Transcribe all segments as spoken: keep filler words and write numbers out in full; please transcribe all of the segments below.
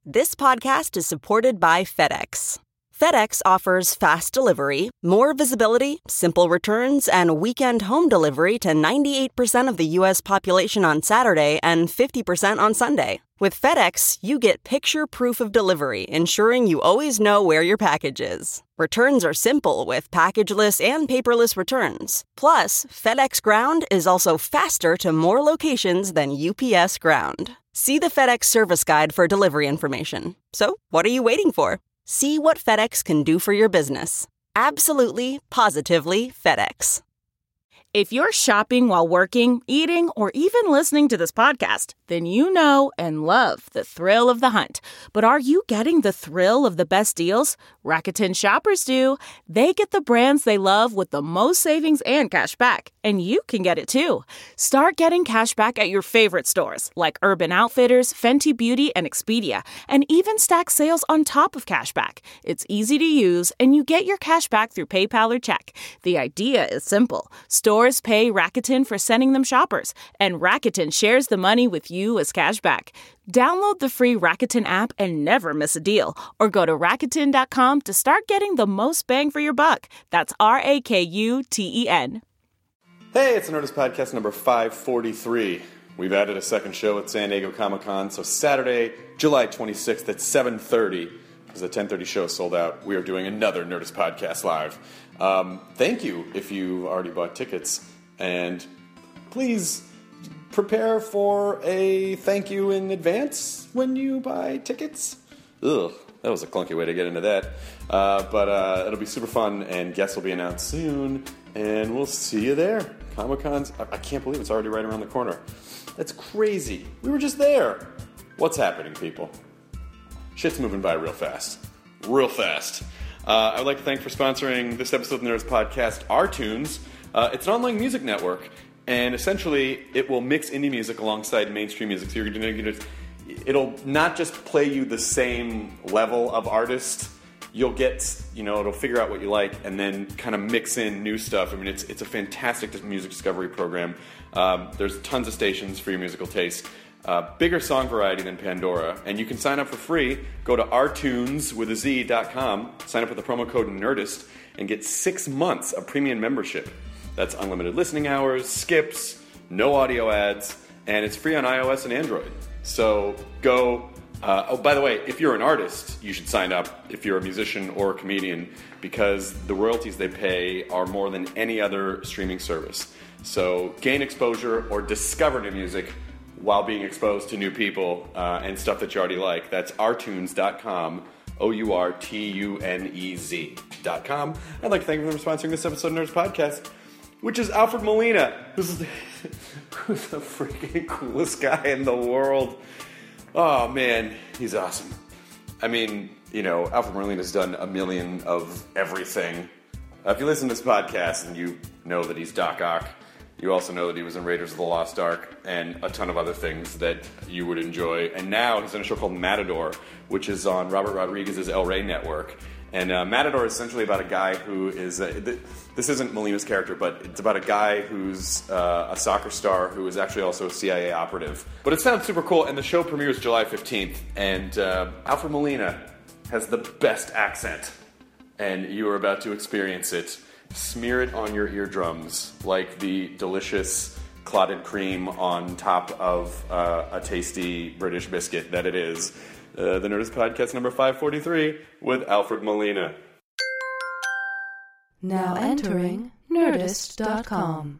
This podcast is supported by FedEx. FedEx offers fast delivery, more visibility, simple returns, and weekend home delivery to ninety-eight percent of the U S population on Saturday and fifty percent on Sunday. With FedEx, you get picture proof of delivery, ensuring you always know where your package is. Returns are simple with packageless and paperless returns. Plus, FedEx Ground is also faster to more locations than U P S Ground. See the FedEx service guide for delivery information. So, what are you waiting for? See what FedEx can do for your business. Absolutely, positively FedEx. If you're shopping while working, eating, or even listening to this podcast, then you know and love the thrill of the hunt. But are you getting the thrill of the best deals? Rakuten shoppers do. They get the brands they love with the most savings and cash back. And you can get it too. Start getting cash back at your favorite stores like Urban Outfitters, Fenty Beauty, and Expedia. And even stack sales on top of cash back. It's easy to use, and you get your cash back through PayPal or check. The idea is simple. Stores pay Rakuten for sending them shoppers, and Rakuten shares the money with you as cash back. Download the free Rakuten app and never miss a deal. Or go to Rakuten dot com to start getting the most bang for your buck. That's R A K U T E N. Hey, it's the Nerdist Podcast number five forty-three. We've added a second show at San Diego Comic-Con, so Saturday, July twenty-sixth at seven thirty, because the ten thirty show is sold out, we are doing another Nerdist Podcast live. Um, thank you if you already bought tickets, and please prepare for a thank you in advance when you buy tickets. Ugh, that was a clunky way to get into that. Uh, but uh, it'll be super fun, and guests will be announced soon, and we'll see you there. Comic-Con's, I, I can't believe it's already right around the corner. That's crazy. We were just there. What's happening, people? Shit's moving by real fast. Real fast. Uh, I would like to thank for sponsoring this episode of the Nerdist Podcast, iTunes. Uh, it's an online music network, and essentially it will mix indie music alongside mainstream music. So you're going to, it'll not just play you the same level of artist. You'll get, you know, it'll figure out what you like and then kind of mix in new stuff. I mean, it's it's a fantastic music discovery program. Um, there's tons of stations for your musical taste. Uh, bigger song variety than Pandora, and you can sign up for free. Go to artunes with a z dot com, sign up with the promo code NERDIST, and get six months of premium membership. That's unlimited listening hours, skips, no audio ads, and it's free on iOS and Android. So go. Uh, oh, by the way, if you're an artist, you should sign up if you're a musician or a comedian, because the royalties they pay are more than any other streaming service. So gain exposure or discover new music while being exposed to new people uh, and stuff that you already like. That's artunes dot com, O U R T U N E Z dot com. I'd like to thank them for sponsoring this episode of Nerds Podcast, which is Alfred Molina, who's the, who's the freaking coolest guy in the world. Oh, man, he's awesome. I mean, you know, Alfred Molina's done a million of everything. Uh, if you listen to this podcast and you know that he's Doc Ock, you also know that he was in Raiders of the Lost Ark and a ton of other things that you would enjoy. And now he's in a show called Matador, which is on Robert Rodriguez's El Rey network. And uh, Matador is essentially about a guy who is... Uh, th- this isn't Molina's character, but it's about a guy who's uh, a soccer star who is actually also a C I A operative. But it sounds super cool, and the show premieres July fifteenth. And uh, Alfred Molina has the best accent, and you are about to experience it. Smear it on your eardrums like the delicious clotted cream on top of uh, a tasty British biscuit that it is. Uh, the Nerdist Podcast number five forty-three with Alfred Molina. Now entering Nerdist dot com.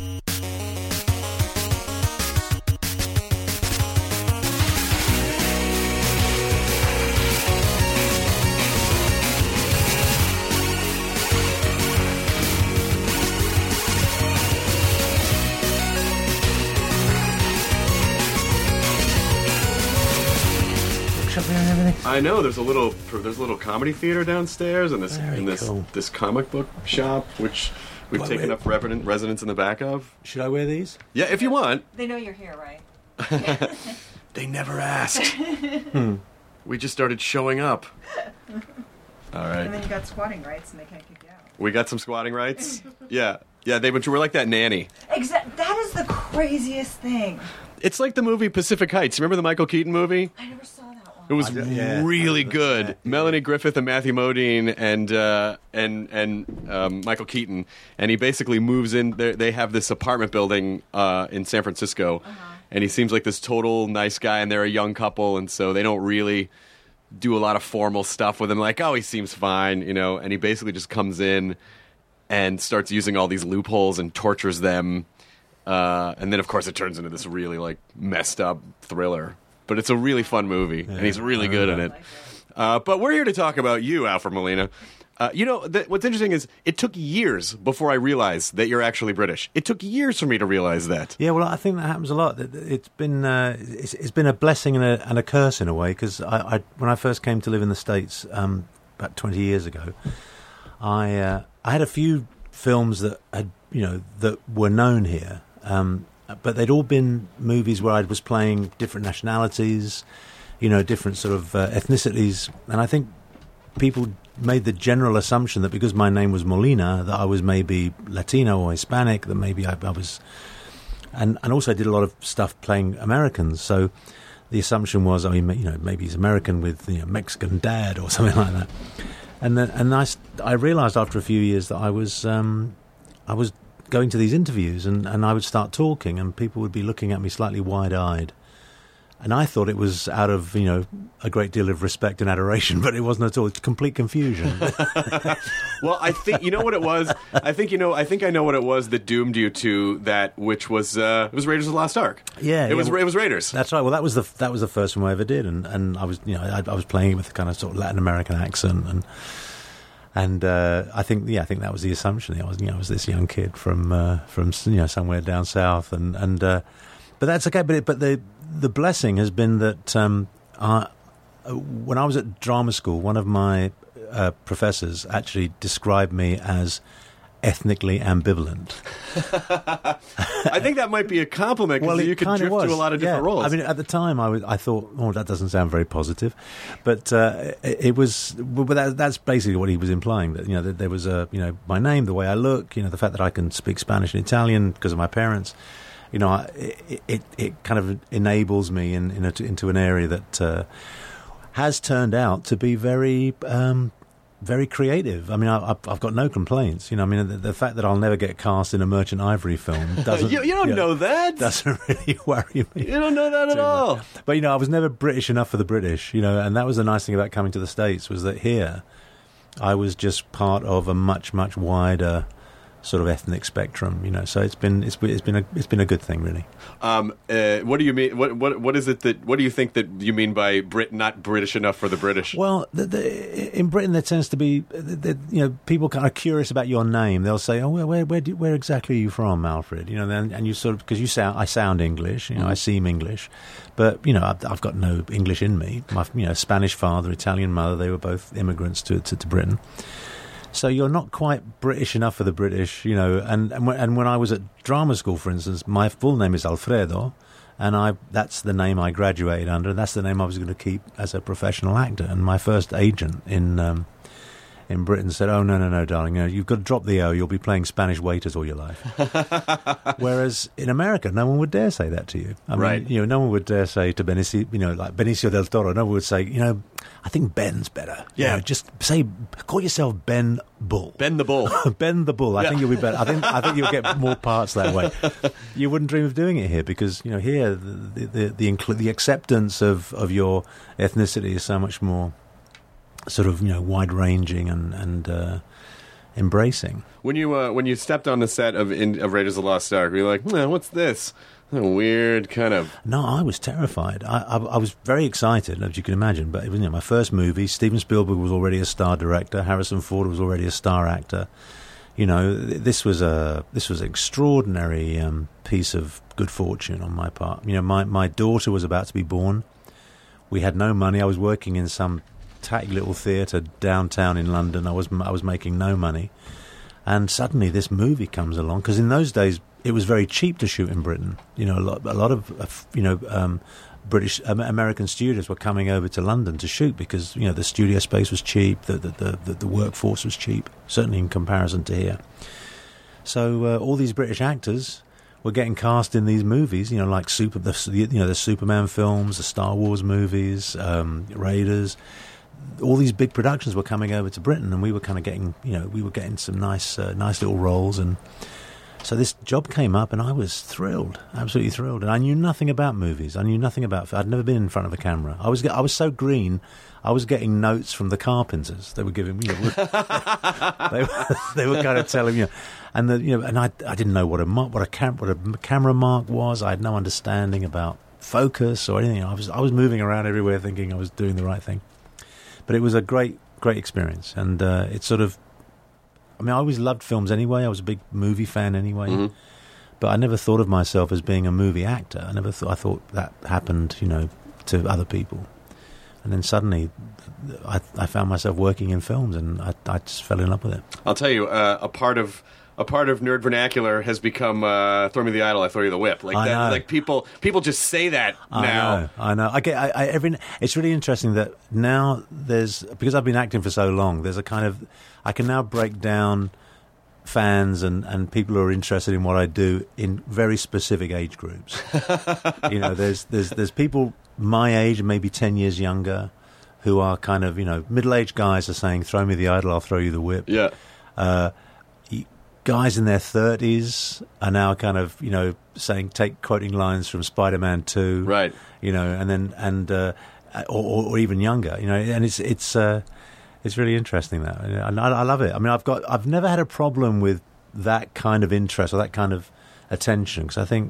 And everything. I know there's a little there's a little comedy theater downstairs and this Very in this cool. this comic book shop which we've Well, taken wait. up resident, residence in the back of. Should I wear these? Yeah, if you want. They know you're here, right? They never asked. hmm. We just started showing up. All right. And then you got squatting rights, and they can't kick you out. We got some squatting rights. Yeah, yeah. They we're like that nanny. Exact. That is the craziest thing. It's like the movie Pacific Heights. Remember the Michael Keaton movie? I never saw that one. It was I do- yeah, really I do- good. yeah, Melanie Griffith and Matthew Modine and uh, and and um, Michael Keaton, and he basically moves in. They have this apartment building uh, in San Francisco, uh-huh. and he seems like this total nice guy, and they're a young couple, and so they don't really do a lot of formal stuff with him. Like, oh, he seems fine, you know. And he basically just comes in and starts using all these loopholes and tortures them, uh, and then of course it turns into this really like messed up thriller. But it's a really fun movie, yeah, and he's really good in it. Uh, but we're here to talk about you, Alfred Molina. Uh, you know, th- what's interesting is it took years before I realized that you're actually British. It took years for me to realize that. Yeah, well, I think that happens a lot. It's been uh, it's, it's been a blessing and a, and a curse in a way, because I, I, when I first came to live in the States um, about twenty years ago, I uh, I had a few films that had you know that were known here. Um, But they'd all been movies where I was playing different nationalities, you know, different sort of uh, ethnicities. And I think people made the general assumption that because my name was Molina, that I was maybe Latino or Hispanic, that maybe I, I was... And, and also I did a lot of stuff playing Americans. So the assumption was, I mean, you know, maybe he's American with you know, Mexican dad or something like that. And then, and I, I realised after a few years that I was um, I was... going to these interviews and, and I would start talking and people would be looking at me slightly wide-eyed, and I thought it was out of you know a great deal of respect and adoration, but it wasn't at all. It's complete confusion. Well, I think you know what it was. I think you know. I think I know what it was that doomed you to that, which was uh, it was Raiders of the Lost Ark. Yeah, it yeah, was well, it was Raiders. That's right. Well, that was the that was the first one I ever did, and, and I was you know I, I was playing it with a kind of sort of Latin American accent and. And uh, I think, yeah, I think that was the assumption. I was, you know, I was this young kid from, uh, from you know, somewhere down south, and and uh, but that's okay. But it, but the the blessing has been that um, I, when I was at drama school, one of my uh, professors actually described me as ethnically ambivalent. I think that might be a compliment, because well, you could drift was. to a lot of different yeah. roles. I mean, at the time, I, was, I thought, oh, that doesn't sound very positive, but uh, it, it was. But that, that's basically what he was implying. That you know, that there was a you know my name, the way I look, you know, the fact that I can speak Spanish and Italian because of my parents. You know, I, it, it it kind of enables me in, in a, into an area that uh, has turned out to be very. Um, Very creative. I mean, I, I've got no complaints. You know, I mean, the, the fact that I'll never get cast in a Merchant Ivory film doesn't. you, you don't you know, know that. Doesn't really worry me. You don't know that at all. Much. But you know, I was never British enough for the British. You know, and that was the nice thing about coming to the States, was that here, I was just part of a much much wider sort of ethnic spectrum. You know, so it's been it's it's been a it's been a good thing, really. Um, uh, what do you mean? What what what is it that? What do you think that you mean by Brit not British enough for the British? Well, the, the, in Britain there tends to be, the, the, you know, people kind of curious about your name. They'll say, "Oh, where where where, do, where exactly are you from, Alfred?" You know, then and you sort of because you sound I sound English. You know, mm. I seem English, but you know, I've, I've got no English in me. My you know Spanish father, Italian mother. They were both immigrants to to, to Britain. So you're not quite British enough for the British, you know. And and when, and when I was at drama school, for instance, my full name is Alfredo, and I that's the name I graduated under, and that's the name I was going to keep as a professional actor. And my first agent in um, in Britain said, "Oh no, no, no, darling, you know, you've got to drop the O. You'll be playing Spanish waiters all your life." Whereas in America, no one would dare say that to you. I mean, right. You know, no one would dare say to Benicio, you know, like Benicio del Toro. No one would say, you know, I think Ben's better. Yeah. You know, just say, call yourself Ben Bull. Ben the Bull. Ben the Bull. I yeah. think you'll be better. I think I think you'll get more parts that way. You wouldn't dream of doing it here because you know here the the the, the, the acceptance of, of your ethnicity is so much more sort of you know wide ranging and and uh, embracing. When you uh, when you stepped on the set of in, of Raiders of the Lost Ark, were you like, oh, what's this? A weird kind of... No, I was terrified. I, I, I was very excited, as you can imagine, but it was you know, my first movie. Steven Spielberg was already a star director. Harrison Ford was already a star actor. You know, this was a this was an extraordinary um, piece of good fortune on my part. You know, my, my daughter was about to be born. We had no money. I was working in some tatty little theatre downtown in London. I was I was making no money. And suddenly this movie comes along, because in those days it was very cheap to shoot in Britain. You know, a lot, a lot of, uh, you know, um, British, um, American studios were coming over to London to shoot because, you know, the studio space was cheap, the the, the, the, the workforce was cheap, certainly in comparison to here. So uh, all these British actors were getting cast in these movies, you know, like super, the, you know, the Superman films, the Star Wars movies, um, Raiders. All these big productions were coming over to Britain, and we were kind of getting, you know, we were getting some nice, uh, nice little roles. And so this job came up, and I was thrilled, absolutely thrilled. And I knew nothing about movies. I knew nothing about. I'd never been in front of a camera. I was, I was so green. I was getting notes from the carpenters. They were giving me, you know, they, were, they were kind of telling me, you know, and the, you know, and I, I didn't know what a mark, what a cam, what a camera mark was. I had no understanding about focus or anything. I was, I was moving around everywhere, thinking I was doing the right thing. But it was a great, great experience, and uh, it sort of. I mean, I always loved films anyway. I was a big movie fan anyway, mm-hmm. but I never thought of myself as being a movie actor. I never thought. I thought that happened, you know, to other people. And then suddenly, I, I found myself working in films, and I, I just fell in love with it. I'll tell you, uh, a part of a part of nerd vernacular has become uh, "throw me the idol, I throw you the whip." Like I that, know. like people people just say that I now. know, I know. I get. I, I, every. It's really interesting that now there's, because I've been acting for so long. There's a kind of, I can now break down fans and, and people who are interested in what I do in very specific age groups. You know, there's there's there's people my age, maybe ten years younger, who are kind of, you know, middle-aged guys are saying, "Throw me the idol, I'll throw you the whip." Yeah. Uh, guys in their thirties are now kind of, you know, saying, take quoting lines from Spider-Man two, Right. You know, and then and uh, or, or even younger, you know, and it's it's uh, it's really interesting that, and I, I love it. I mean, I've got I've never had a problem with that kind of interest or that kind of attention, because I think,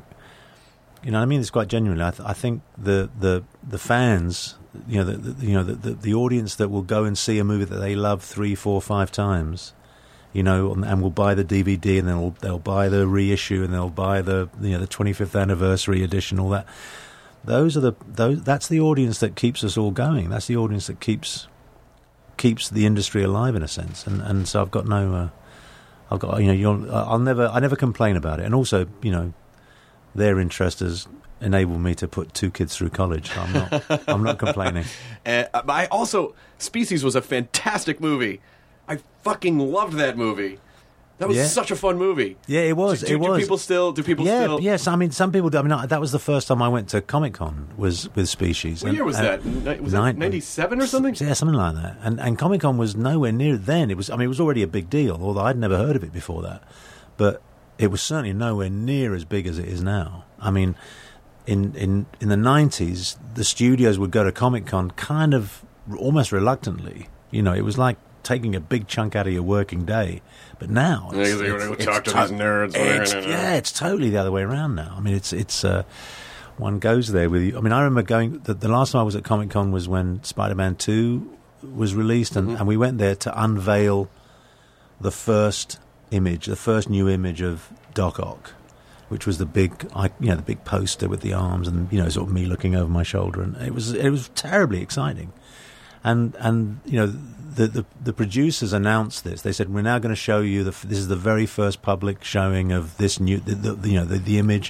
you know, I mean, it's quite genuinely. I, th- I think the, the the fans, you know, the, the you know the, the the audience that will go and see a movie that they love three, four, five times, you know, and, and will buy the D V D, and then they'll, they'll buy the reissue, and they'll buy the, you know, the twenty-fifth anniversary edition, all that. Those are the those. That's the audience that keeps us all going. That's the audience that keeps keeps the industry alive in a sense. And and so I've got no, uh, I've got you know, you'll, I'll never I never complain about it. And also, you know, their interest has enabled me to put two kids through college. So I'm not I'm not complaining. Uh, I also, Species was a fantastic movie. I fucking loved that movie. That was Yeah. such a fun movie. Yeah, it was. Do, do, it was. do people still? Do people yeah, still? yes. I mean, some people do. I mean, I, that was the first time I went to Comic Con was with Species. What And- year was and- that? Ni- Was nine- that ninety-seven or something? Yeah, something like that. And and Comic Con was nowhere near then. It was. I mean, it was already a big deal, although I'd never heard of it before that. But it was certainly nowhere near as big as it is now. I mean, in in in the nineties, the studios would go to Comic Con kind of almost reluctantly. You know, it was like taking a big chunk out of your working day. But now, Yeah, 'cause they wanna go talk to to- these nerds. it's- yeah, it's totally the other way around now. I mean, it's it's uh, one goes there with you. I mean, I remember going. The, the last time I was at Comic Con was when Spider-Man two was released, and, Mm-hmm. and we went there to unveil the first image, the first new image of Doc Ock, which was the big, I, you know, the big poster with the arms, and you know, sort of me looking over my shoulder, and it was it was terribly exciting. And and you know, the, the the producers announced this. They said, we're now going to show you the this is the very first public showing of this new the, the you know the, the image,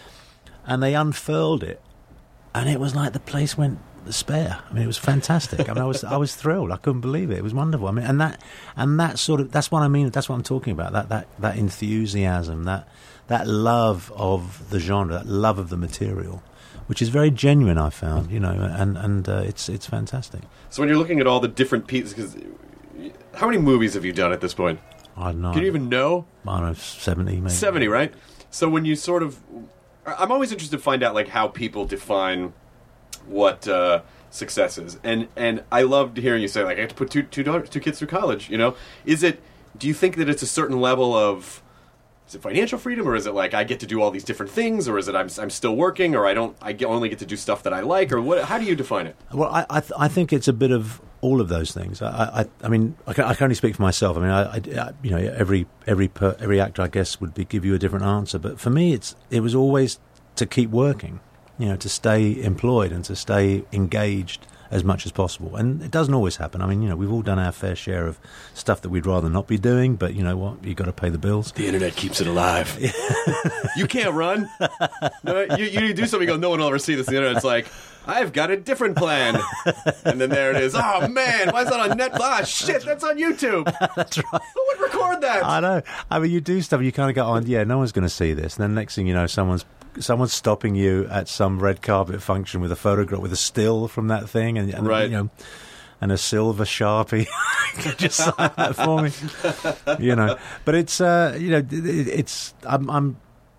and they unfurled it, and it was like the place went spare. I mean, it was fantastic. I mean, I was I was thrilled. I couldn't believe it. It was wonderful. I mean, and that and that sort of that's what I mean. That's what I'm talking about. That that that enthusiasm, that that love of the genre, that love of the material, which is very genuine, I found, you know, and and uh, it's it's fantastic. So when you're looking at all the different pieces, because how many movies have you done at this point? I don't know. Can you even know? I don't know, seventy maybe. seventy, right? So when you sort of, I'm always interested to find out like how people define what uh, success is, and and I loved hearing you say like I have to put two two daughters, two kids through college. You know, is it? Do you think that it's a certain level of is it financial freedom, or is it like I get to do all these different things, or is it I'm I'm still working, or I don't I get, only get to do stuff that I like, or what? How do you define it? Well, I I, th- I think it's a bit of all of those things. I I, I mean I can, I can only speak for myself. I mean I, I, I you know every every per, every actor I guess would be, give you a different answer, but for me it's it was always to keep working, you know, to stay employed and to stay engaged as much as possible. And it doesn't always happen. I mean, you know, we've all done our fair share of stuff that we'd rather not be doing, but you know what? You've got to pay the bills. The internet keeps it alive. You can't run. No, you, you do something, you go, no one will ever see this. The internet's like, I've got a different plan. And then there it is. Oh, man, why is that on Netflix? Ah, shit, that's on YouTube. That's right. Who would record afford that. I know. I mean, you do stuff, you kind of go, oh, yeah, no one's going to see this. And then next thing you know, someone's someone's stopping you at some red carpet function with a photograph, with a still from that thing, and, and right. you know, and a silver Sharpie. Just sign that for me, you know. But it's, uh, you know, it, it's. I'm, I'm.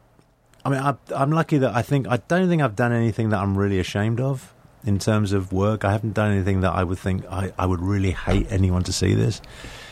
I mean, I, I'm lucky that I think I don't think I've done anything that I'm really ashamed of in terms of work. I haven't done anything that I would think I, I would really hate anyone to see this.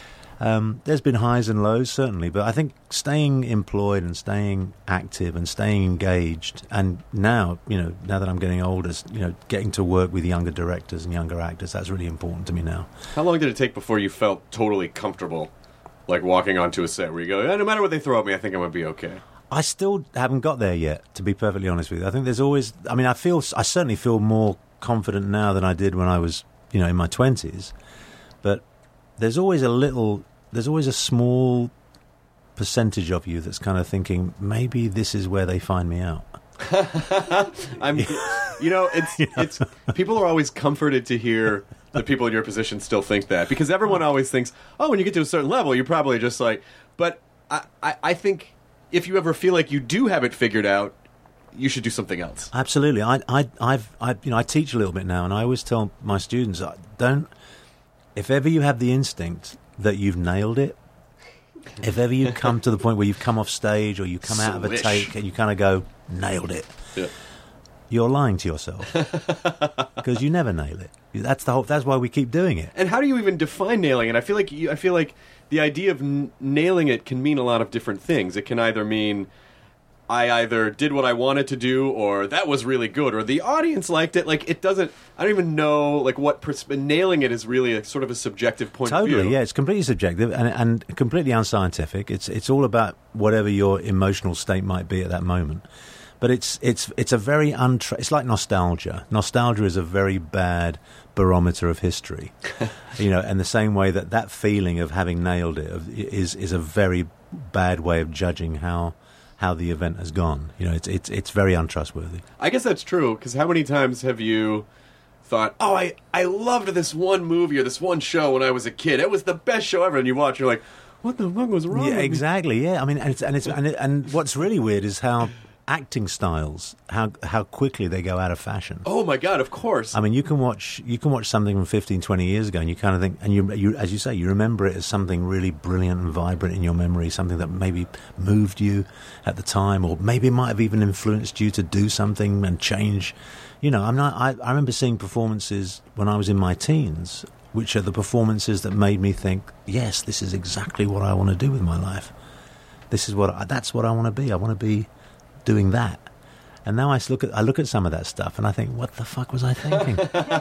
Um, there's been highs and lows, certainly, but I think staying employed and staying active and staying engaged, and now, you know, now that I'm getting older, you know, getting to work with younger directors and younger actors, that's really important to me now. How long did it take before you felt totally comfortable, like walking onto a set where you go, eh, no matter what they throw at me, I think I'm going to be okay? I still haven't got there yet, to be perfectly honest with you. I think there's always, I mean, I feel, I certainly feel more confident now than I did when I was, you know, in my twenties, but there's always a little... There's always a small percentage of you that's kind of thinking, maybe this is where they find me out. I'm, you know, it's it's people are always comforted to hear that people in your position still think that, because everyone always thinks, oh, when you get to a certain level, you're probably just like. But I, I, I think if you ever feel like you do have it figured out, you should do something else. Absolutely. I, I, I've, I, you know, I teach a little bit now, and I always tell my students, don't. If ever you have the instinct that you've nailed it, if ever you come to the point where you've come off stage or you come out of a Swish. take and you kind of go, nailed it, Yeah. you're lying to yourself, because you never nail it. That's the whole. That's why we keep doing it. And how do you even define nailing it? I feel like you, I feel like the idea of n- nailing it can mean a lot of different things. It can either mean I either did what I wanted to do, or that was really good, or the audience liked it. Like, it doesn't. I don't even know like what pers- nailing it is really a, sort of a subjective point Totally, of view. yeah, it's completely subjective and and completely unscientific. It's it's all about whatever your emotional state might be at that moment. But it's it's it's a very untra- it's like nostalgia. Nostalgia is a very bad barometer of history, you know. And the same way that that feeling of having nailed it of, is is a very bad way of judging how. how the event has gone. You know, it's it's it's very untrustworthy. I guess that's true, because how many times have you thought, oh, I, I loved this one movie or this one show when I was a kid. It was the best show ever. And you watch, you're like, what the fuck was wrong Yeah, with exactly. Yeah, I mean, and it's, and it's and, it, and what's really weird is how acting styles, how how quickly they go out of fashion. Oh my God, of course. I mean, you can watch you can watch something from fifteen, twenty years ago, and you kind of think, and you, you as you say, you remember it as something really brilliant and vibrant in your memory, something that maybe moved you at the time, or maybe it might have even influenced you to do something and change. You know, I'm not. I, I remember seeing performances when I was in my teens, which are the performances that made me think, yes, this is exactly what I want to do with my life. This is what I, that's what I want to be. I want to be doing that. And now I look at I look at some of that stuff and I think, what the fuck was I thinking?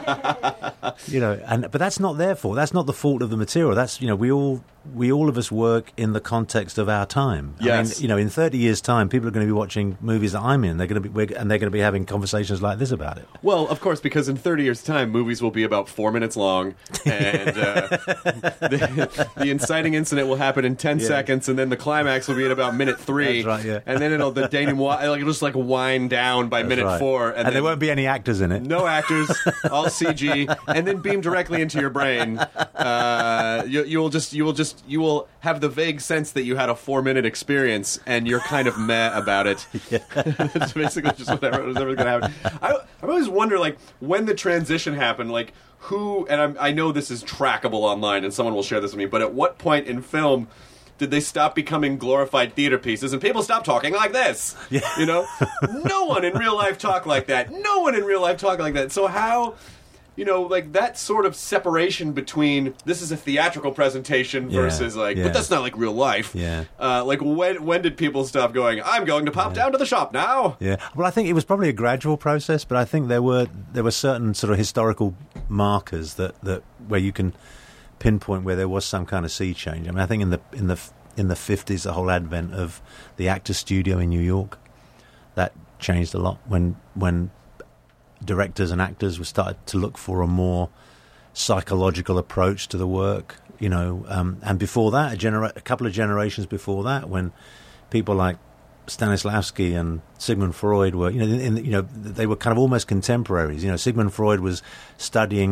You know, and but that's not their fault. That's not the fault of the material. That's, you know, we all we all of us work in the context of our time. Yes. I mean, you know, in thirty years' time, people are going to be watching movies that I'm in. They're going to be we're, and they're going to be having conversations like this about it. Well, of course, because in thirty years' time, movies will be about four minutes long, and uh, the, the inciting incident will happen in ten Yeah. seconds, and then the climax will be at about minute three. That's right, yeah. And then it'll the denouement, like, it'll just like wind down by That's minute right. four, and, and, there then won't be any actors in it. no actors, all C G, and then beam directly into your brain. Uh, you, you will just you will just you will have the vague sense that you had a four minute experience, and you're kind of meh about it. That's basically just whatever was ever going to happen. I I always wonder, like, when the transition happened, like who, and I'm, I know this is trackable online, and someone will share this with me, but at what point in film did they stop becoming glorified theater pieces and people stop talking like this? Yeah. You know, no one in real life talked like that. No one in real life talked like that. So how? You know, like that sort of separation between this is a theatrical presentation Yeah, versus like, yeah. but that's not like real life. Yeah. Uh, like when when did people stop going, I'm going to pop down to the shop now? Yeah, well, I think it was probably a gradual process, but I think there were there were certain sort of historical markers that, that where you can pinpoint where there was some kind of sea change. I mean, I think in the in the in the fifties, the whole advent of the Actors Studio in New York, that changed a lot when when directors and actors were started to look for a more psychological approach to the work. You know, um, and before that, a, genera- a couple of generations before that, when people like Stanislavski and Sigmund Freud were, you know, in, in, you know, they were kind of almost contemporaries. You know, Sigmund Freud was studying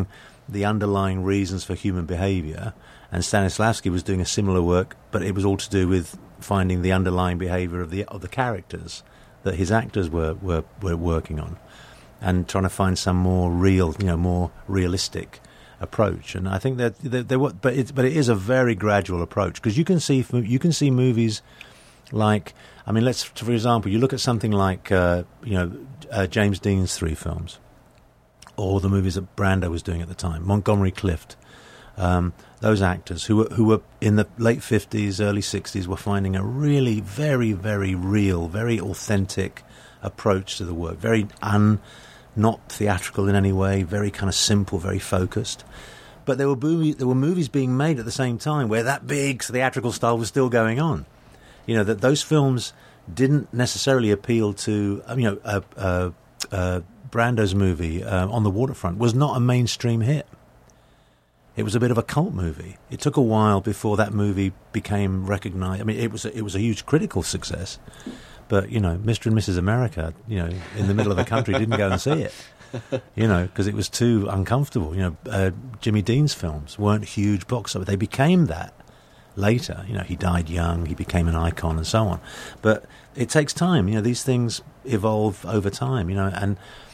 the underlying reasons for human behavior, and Stanislavski was doing a similar work, but it was all to do with finding the underlying behavior of the of the characters that his actors were, were, were working on, and trying to find some more real, you know, more realistic approach. And I think that there, there were, but it, but it is a very gradual approach, because you can see you can see movies like, I mean, let's for example, you look at something like uh, you know uh, James Dean's three films, or the movies that Brando was doing at the time, Montgomery Clift. Um, those actors who were who were in the late fifties, early sixties were finding a really very, very real, very authentic approach to the work. Very un, not theatrical in any way. Very kind of simple, very focused. But there were movie, there were movies being made at the same time where that big theatrical style was still going on. You know, that those films didn't necessarily appeal to. You know, uh, uh, uh, Brando's movie uh, On the Waterfront was not a mainstream hit. It was a bit of a cult movie. It took a while before that movie became recognised. I mean, it was a, it was a huge critical success, but you know, Mister and Missus America, you know, in the middle of the country, didn't go and see it, you know, because it was too uncomfortable. You know, uh, Jimmy Dean's films weren't huge box office. They became that later. You know, he died young. He became an icon and so on. But it takes time. You know, these things evolve over time. You know, and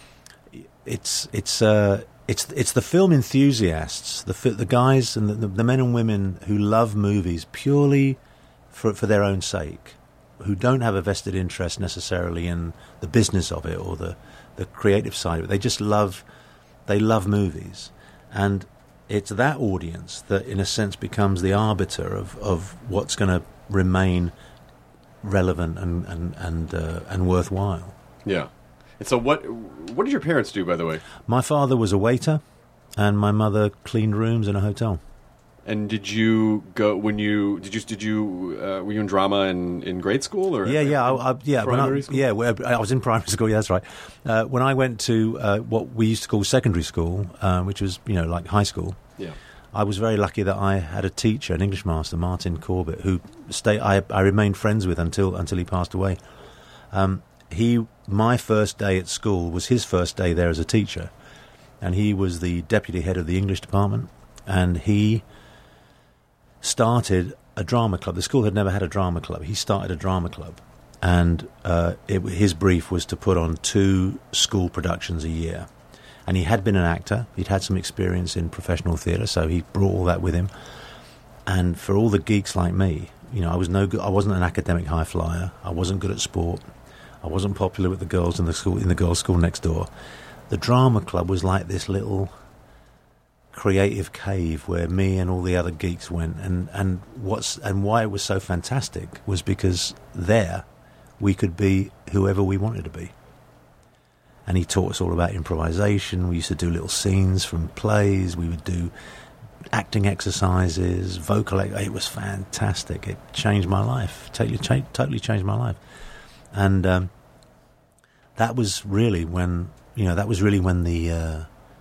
it's it's. Uh, It's it's the film enthusiasts, the the guys and the, the men and women who love movies purely for for their own sake, who don't have a vested interest necessarily in the business of it or the, the creative side of it. They just love they love movies, and it's that audience that, in a sense, becomes the arbiter of, of what's going to remain relevant and and and, uh, and worthwhile. Yeah. And so what what did your parents do, by the way? My father was a waiter, and my mother cleaned rooms in a hotel. And did you go when you did you did you uh, were you in drama in, in grade school or yeah yeah I, I, yeah when primary I, school? yeah I was in primary school, yeah, that's right. Uh, when I went to uh, what we used to call secondary school, uh, which was, you know, like high school, yeah, I was very lucky that I had a teacher, an English master, Martin Corbett, who stay I I remained friends with until until he passed away. Um, he my first day at school was his first day there as a teacher, and he was the deputy head of the English department, and he started a drama club. The school had never had a drama club. He started a drama club, and uh, it, his brief was to put on two school productions a year. And he had been an actor. He'd had some experience in professional theatre, so he brought all that with him. And for all the geeks like me, you know, I was no good. I wasn't an academic high flyer. I wasn't good at sport. I wasn't popular with the girls in the school in the girls' school next door. The drama club was like this little creative cave where me and all the other geeks went, and, and what's and why it was so fantastic was because there we could be whoever we wanted to be. And he taught us all about improvisation. We used to do little scenes from plays. We would do acting exercises, vocal. It was fantastic. It changed my life. Totally, cha- totally changed my life. And um, that was really when you know that was really when the. Uh,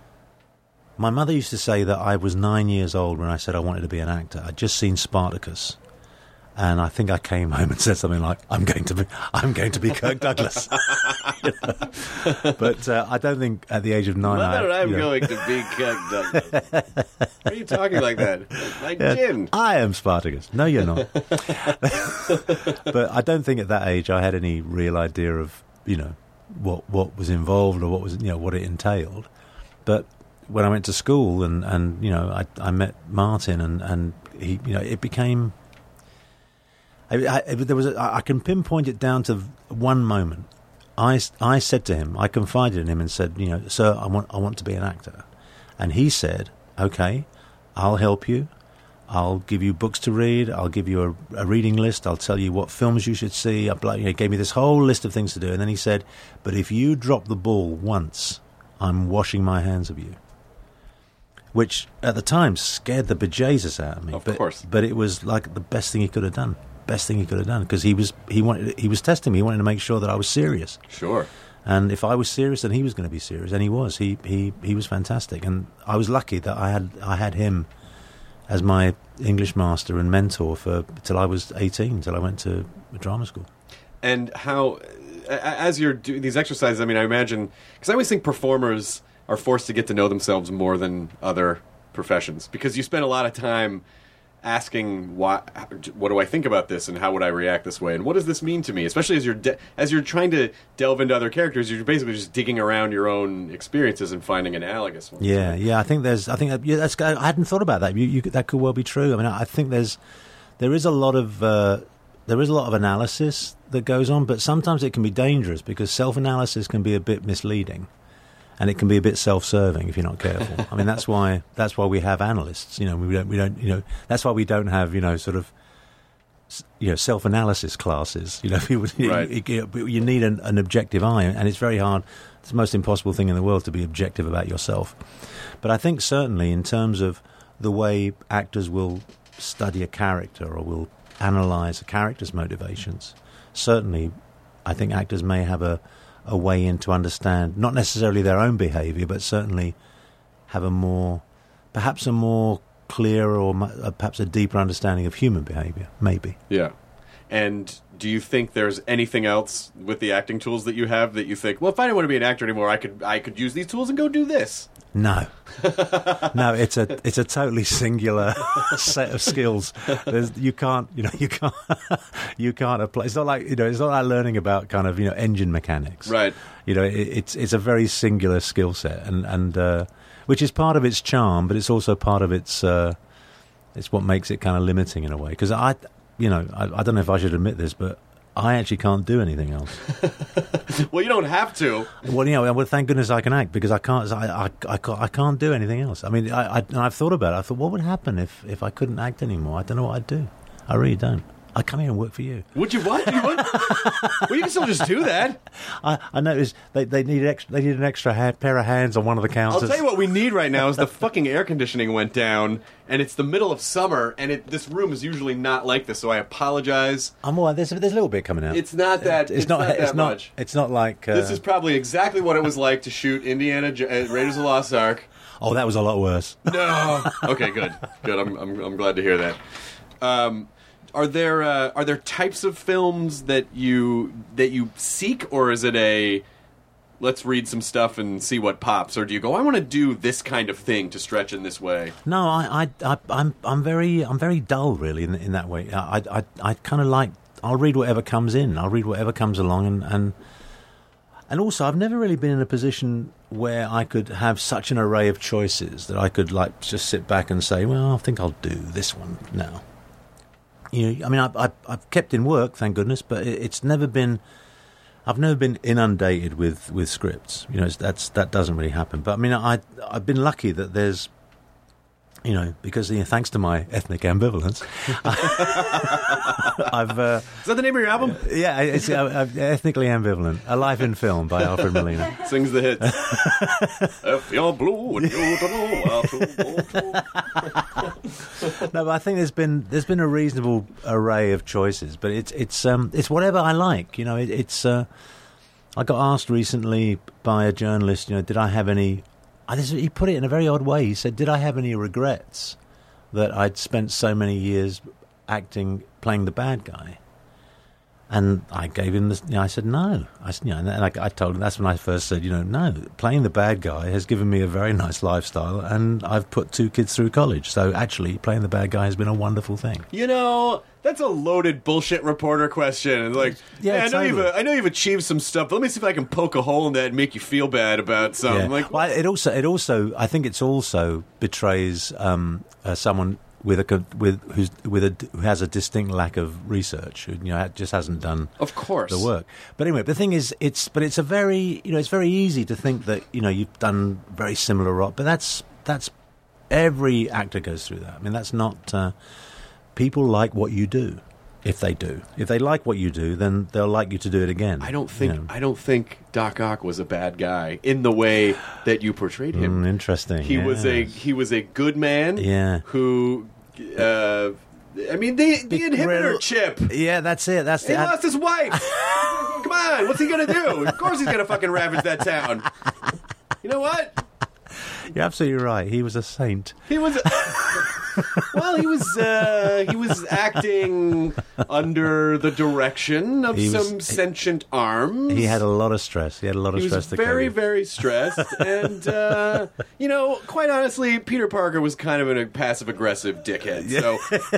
My mother used to say that I was nine years old when I said I wanted to be an actor. I'd just seen Spartacus, and I think I came home and said something like, "I'm going to be, I'm going to be Kirk Douglas." You know? But uh, I don't think at the age of nine, Mother, I, I'm you know, going to be Kirk Douglas. Why are you talking like that? Like yeah, Jim. I am Spartacus. No, you're not. But I don't think at that age I had any real idea of you know what what was involved or what was you know what it entailed, but. When I went to school and, and you know I, I met Martin and, and he you know it became I, I, there was a, I can pinpoint it down to one moment. I, I said to him, I confided in him and said, you know, sir, I want I want to be an actor, and he said, okay, I'll help you. I'll give you books to read. I'll give you a, a reading list. I'll tell you what films you should see. I, you know, he gave me this whole list of things to do, and then he said, but if you drop the ball once, I'm washing my hands of you. Which at the time scared the bejesus out of me. Of but, course, but it was like the best thing he could have done. Best thing he could have done because he was he wanted he was testing me. He wanted to make sure that I was serious. Sure. And if I was serious, then he was going to be serious, and he was. He he he was fantastic, and I was lucky that I had I had him as my English master and mentor for till I was eighteen, till I went to drama school. And how, as you're doing these exercises, I mean, I imagine because I always think performers are forced to get to know themselves more than other professions, because you spend a lot of time asking why, what do I think about this, and how would I react this way, and what does this mean to me? Especially as you're de- as you're trying to delve into other characters, you're basically just digging around your own experiences and finding analogous ones. Yeah, yeah. I think there's. I think that, yeah, that's. I hadn't thought about that. You, you, that could well be true. I mean, I think there's. There is a lot of. Uh, there is a lot of analysis that goes on, but sometimes it can be dangerous because self-analysis can be a bit misleading. And it can be a bit self-serving if you're not careful. I mean, that's why that's why we have analysts. You know, we don't we don't you know that's why we don't have you know sort of you know self-analysis classes. You know, people, right. you, you, you need an, an objective eye, and it's very hard. It's the most impossible thing in the world to be objective about yourself. But I think certainly in terms of the way actors will study a character or will analyse a character's motivations, certainly I think actors may have a a way in to understand not necessarily their own behaviour, but certainly have a more, perhaps a more clear or uh, perhaps a deeper understanding of human behaviour, maybe. Yeah. And do you think there's anything else with the acting tools that you have that you think, well, if I didn't want to be an actor anymore, I could I could use these tools and go do this? No, no, it's a it's a totally singular set of skills. There's, you can't, you know, you can't, you can't apply. It's not like you know, it's not like learning about kind of you know engine mechanics, right? You know, it, it's it's a very singular skill set, and and uh, which is part of its charm, but it's also part of its uh, it's what makes it kind of limiting in a way. Because I, you know, I, I don't know if I should admit this, but I actually can't do anything else. Well, you don't have to. Well, you know, well, thank goodness I can act because I can't. I, I, I, can't, I can't do anything else. I mean, I, I, and I've thought about it. I thought, what would happen if, if I couldn't act anymore? I don't know what I'd do. I really don't. I'd come here and work for you. Would you what? You would? Well, you can still just do that. I, I noticed they they need extra, they need an extra ha- pair of hands on one of the counters. I'll tell you what we need right now is the fucking air conditioning went down, and it's the middle of summer, and it, this room is usually not like this, so I apologize. I'm all right. There's, there's a little bit coming out. It's not that. It's, it's not, not that it's not, much. It's not like uh, this is probably exactly what it was like to shoot Indiana uh, Raiders of the Lost Ark. Oh, that was a lot worse. No. Okay, good, good. I'm I'm, I'm glad to hear that. Um, Are there uh, are there types of films that you that you seek, or is it a let's read some stuff and see what pops, or do you go I want to do this kind of thing to stretch in this way? No, I, I, I I'm I'm very I'm very dull really in in that way. I I I kind of like I'll read whatever comes in. I'll read whatever comes along, and and and also I've never really been in a position where I could have such an array of choices that I could like just sit back and say, well, I think I'll do this one now. You know, I mean, I, I, I've kept in work, thank goodness, but it, it's never been. I've never been inundated with, with scripts. You know, it's, that's that doesn't really happen. But I mean, I I've been lucky that there's, you know, because you know, thanks to my ethnic ambivalence, I've. Uh, Is that the name of your album? Yeah, it's uh, ethnically ambivalent. A Life in Film by Alfred Molina. Sings the hits. If you're blue and you don't know where to go. No, but I think there's been there's been a reasonable array of choices, but it's it's um it's whatever I like. You know, it, it's. Uh, I got asked recently by a journalist. You know, did I have any? I, this, he put it in a very odd way. He said, "Did I have any regrets that I'd spent so many years acting, playing the bad guy?" And I gave him this. You know, I said no. I said, you know, and I, I told him that's when I first said, you know, no, playing the bad guy has given me a very nice lifestyle, and I've put two kids through college. So actually, playing the bad guy has been a wonderful thing. You know, that's a loaded bullshit reporter question. Like, yeah, hey, I know totally. you've I know you've achieved some stuff, but let me see if I can poke a hole in that and make you feel bad about something. Yeah. Like, well, it also, it also, I think it's also betrays um, uh, someone with a co- with who's with a who has a distinct lack of research, who you know just hasn't done of course the work. But anyway, the thing is, it's but it's a very you know it's very easy to think that you know you've done very similar rock, but that's that's every actor goes through that. I mean, that's not uh, people like what you do. If they do, if they like what you do, then they'll like you to do it again. I don't think you know. I don't think Doc Ock was a bad guy in the way that you portrayed him. Mm, interesting. He yes. was a he was a good man. Yeah. Who, uh, I mean, the the inhibitor chip. Yeah, that's it. That's He the. lost his wife. Come on, what's he gonna do? Of course he's gonna fucking ravage that town. You know what? You're absolutely right. He was a saint. He was. A, Well, he was uh, he was acting under the direction of He was- some sentient arms. He had a lot of stress. He had a lot of He stress was to very, cope with. very stressed, and uh, you know, quite honestly, Peter Parker was kind of a passive-aggressive dickhead. So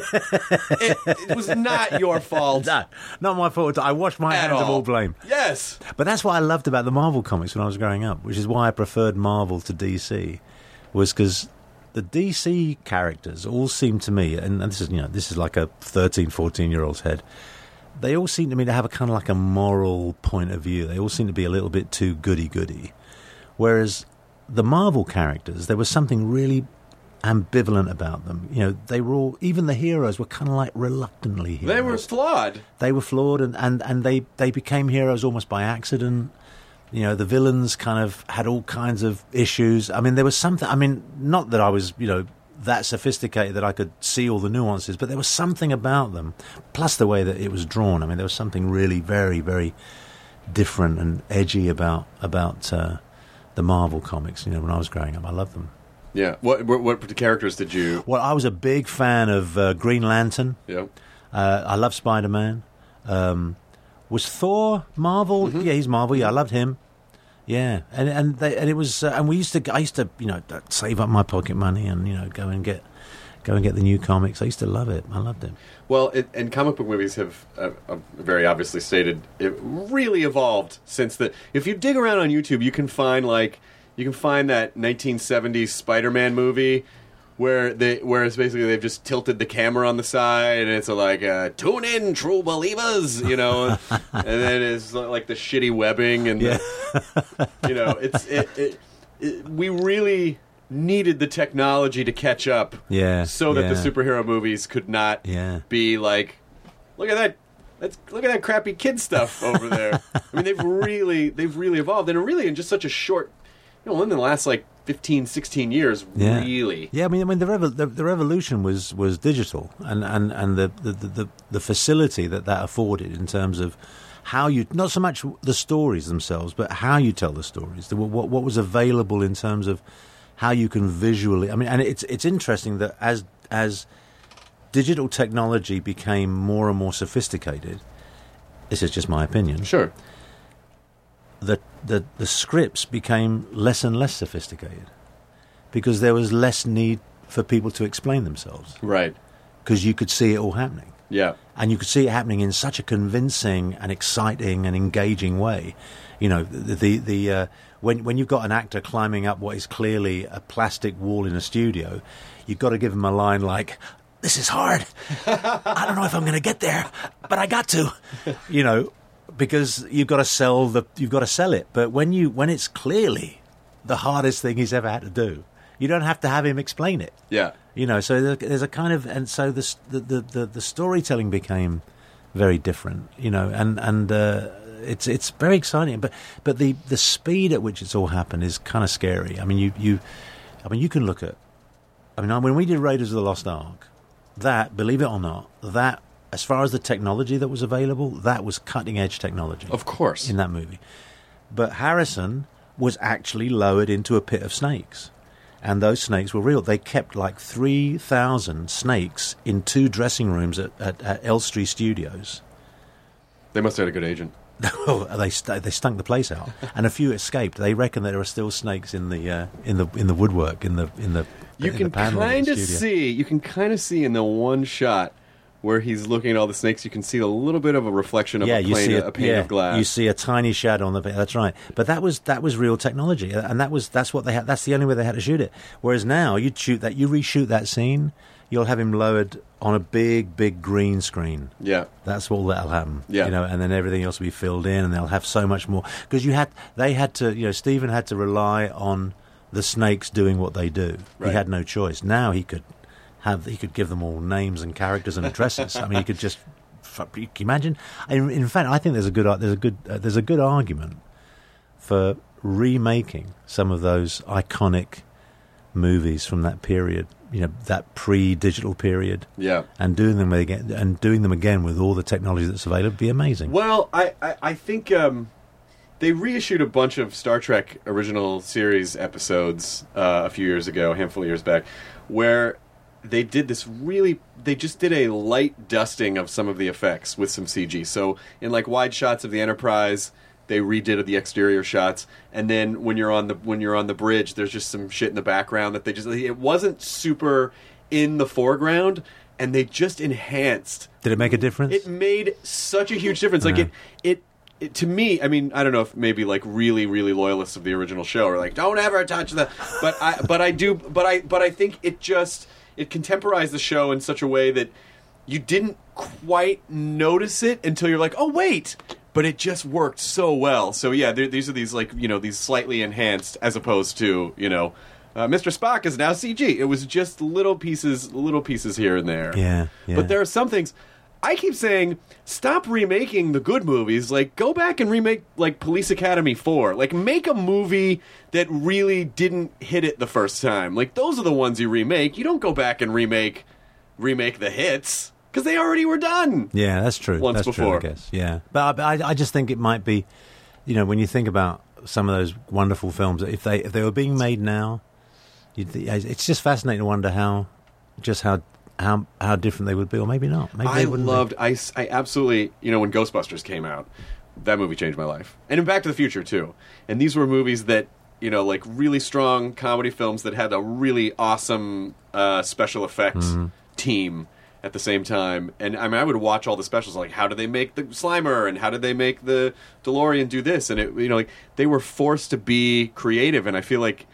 it, it was not your fault No, not my fault. I washed my at hands all. of all blame. Yes, But that's what I loved about the Marvel comics when I was growing up, which is why I preferred Marvel to D C, was because the D C characters all seemed to me, and, and this is you know this is like a thirteen, fourteen year old's head, they all seem to me to have a kind of like a moral point of view. They all seem to be a little bit too goody-goody. Whereas the Marvel characters, there was something really ambivalent about them. You know, they were all, even the heroes were kind of like reluctantly heroes. they were flawed. They were flawed, and, and, and they, they became heroes almost by accident. You know, the villains kind of had all kinds of issues. I mean, there was something, I mean, not that I was, you know, that sophisticated that I could see all the nuances, but there was something about them, plus the way that it was drawn. I mean, there was something really very, very different and edgy about, about uh, the Marvel comics, you know, when I was growing up. I loved them. Yeah. What what, what characters did you? Well, I was a big fan of uh, Green Lantern. Yeah. Uh, I love Spider-Man. Um, was Thor Marvel? Yeah, he's Marvel. Yeah, I loved him. Yeah, and and they, and it was uh, and we used to I used to you know save up my pocket money and you know go and get go and get the new comics. I used to love it. I loved it. Well, it, and comic book movies have uh, uh, very obviously stated it really evolved since the. If you dig around on YouTube, you can find like you can find that nineteen seventies Spider-Man movie where they where it's basically they've just tilted the camera on the side and it's like uh, tune in, true believers, you know, and then it's like the shitty webbing and Yeah. the, you know it's it, it, it we really needed the technology to catch up, Yeah, so that the yeah. superhero movies could not Yeah. be like, look at that, let's look at that crappy kid stuff over there. I mean, they've really, they've really evolved, and really in just such a short, you know, in the last like fifteen, sixteen years, Yeah. really. Yeah, I mean, I mean, the, revo- the the revolution was, was digital, and and and the, the, the, the facility that that afforded in terms of how you, not so much the stories themselves, but how you tell the stories. The, what what was available in terms of how you can visually. I mean, and it's it's interesting that as as digital technology became more and more sophisticated, this is just my opinion. Sure. The, the the scripts became less and less sophisticated because there was less need for people to explain themselves Right. because you could see it all happening, Yeah. and you could see it happening in such a convincing and exciting and engaging way. You know, the the, the uh, when when you've got an actor climbing up what is clearly a plastic wall in a studio, you've got to give him a line like, "This is hard. I don't know if I'm going to get there, but I got to." You know. Because you've got to sell the, you've got to sell it. But when you, when it's clearly the hardest thing he's ever had to do, you don't have to have him explain it. Yeah. You know, so there- there's a kind of, and so the the the, the, the storytelling became very different. You know, and and uh, it's it's very exciting. But but the the speed at which it's all happened is kind of scary. I mean, you you, I mean, you can look at, I mean, when we did Raiders of the Lost Ark, that, believe it or not, that. As far as the technology that was available, that was cutting-edge technology. Of course. In that movie. But Harrison was actually lowered into a pit of snakes. And those snakes were real. They kept like three thousand snakes in two dressing rooms at, at, at Elstree Studios. They must have had a good agent. they st- they stunk the place out, and a few escaped. They reckon there are still snakes in the uh, in the in the woodwork in the in the You in can the panel of the kind of studio. see, you can kind of see in the one shot where he's looking at all the snakes, you can see a little bit of a reflection of yeah, a, you plane, see a, pane yeah, of glass. You see a tiny shadow on the. That's right. But that was that was real technology, and that was that's what they had. That's the only way they had to shoot it. Whereas now, you'd shoot that, you reshoot that scene, you'll have him lowered on a big, big green screen. Yeah. That's all that'll happen. Yeah. You know, and then everything else will be filled in, and they'll have so much more because you had they had to. You know, Stephen had to rely on the snakes doing what they do. Right. He had no choice. Now he could. Have, he could give them all names and characters and addresses. I mean, he could just. Can you imagine? In, in fact, I think there's a good there's a good uh, there's a good argument for remaking some of those iconic movies from that period. You know, that pre-digital period. Yeah. And doing them again and doing them again with all the technology that's available would be amazing. Well, I, I, I think um, they reissued a bunch of Star Trek original series episodes uh, a few years ago, a handful of years back, where they did this really. They just did a light dusting of some of the effects with some C G. So in like wide shots of the Enterprise, they redid the exterior shots, and then when you're on the when you're on the bridge, there's just some shit in the background that they just. It wasn't super in the foreground, and they just enhanced. Did it make a difference? It made such a huge difference. Like Yeah. it, it, it, to me, I mean, I don't know if maybe like really, really loyalists of the original show are like, don't ever touch the. But I, but I do, but I, but I think it just it contemporized the show in such a way that you didn't quite notice it until you're like, oh wait. But it just worked so well. So yeah, there, these are these like you know these slightly enhanced as opposed to you know. Uh, Mister Spock is now C G. It was just little pieces, little pieces here and there. Yeah, yeah. But there are some things. I keep saying, stop remaking the good movies. Like, go back and remake like Police Academy four. Like, make a movie that really didn't hit it the first time. Like, those are the ones you remake. You don't go back and remake remake the hits because they already were done. Yeah, that's true. Once that's before. true, I guess. Yeah, but I, I, I just think it might be, you know, when you think about some of those wonderful films, if they if they were being made now. You'd th- It's just fascinating to wonder how, just how how how different they would be, or maybe not. Maybe I they wouldn't loved. be. I, s- I absolutely. You know, when Ghostbusters came out, that movie changed my life, and in Back to the Future too. And these were movies that you know, like really strong comedy films that had a really awesome uh, special effects Mm-hmm. team at the same time. And I mean, I would watch all the specials, like how did they make the Slimer, and how did they make the DeLorean do this, and it, you know, like they were forced to be creative, and I feel like.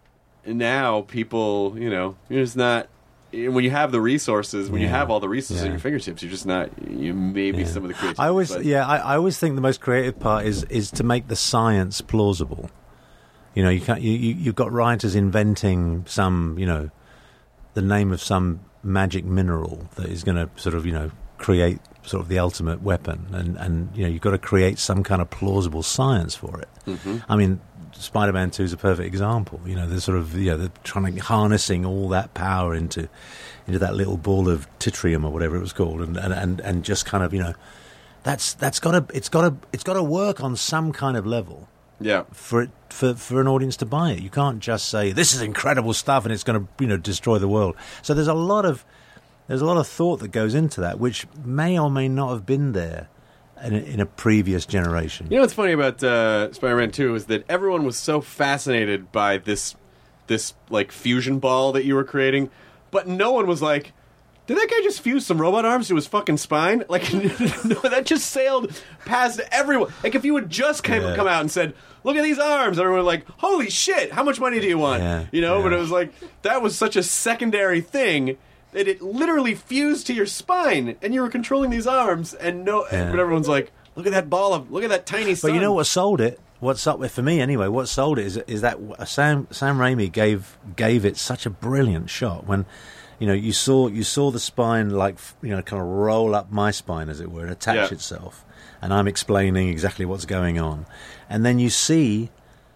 Now people, you know, you're just not. When you have the resources, when you Yeah. have all the resources at Yeah. your fingertips, you're just not. You maybe Yeah. some of the creativity. I always, but- yeah, I, I always think the most creative part is is to make the science plausible. You know, you can't. You, you you've got writers inventing some, you know, the name of some magic mineral that is going to sort of, you know, create sort of the ultimate weapon, and and you know, you've got to create some kind of plausible science for it. Mhm. I mean, Spider-Man two is a perfect example. You know, they're sort of, you know, they're trying to harnessing all that power into into that little ball of tritium or whatever it was called, and and, and, and just kind of, you know, that's that's got to it's got to it's got to work on some kind of level yeah. for it for for an audience to buy it. You can't just say this is incredible stuff and it's going to, you know, destroy the world. So there's a lot of there's a lot of thought that goes into that, which may or may not have been there in a, in a previous generation. You know what's funny about uh, Spider-Man two is that everyone was so fascinated by this, this like fusion ball that you were creating, but no one was like, "Did that guy just fuse some robot arms to his fucking spine?" Like, no, that just sailed past everyone. Like, if you had just came, Yeah. come out and said, "Look at these arms," everyone would like, "Holy shit! How much money do you want?" Yeah, You know, yeah. but it was like that was such a secondary thing. That it literally fused to your spine, and you were controlling these arms, and no, Yeah. but everyone's like, "Look at that ball of, look at that tiny." But you know what sold it? What's up for me anyway? What sold it is is that Sam Sam Raimi gave gave it such a brilliant shot when, you know, you saw you saw the spine like, you know, kind of roll up my spine, as it were, and attach Yeah. itself, and I'm explaining exactly what's going on, and then you see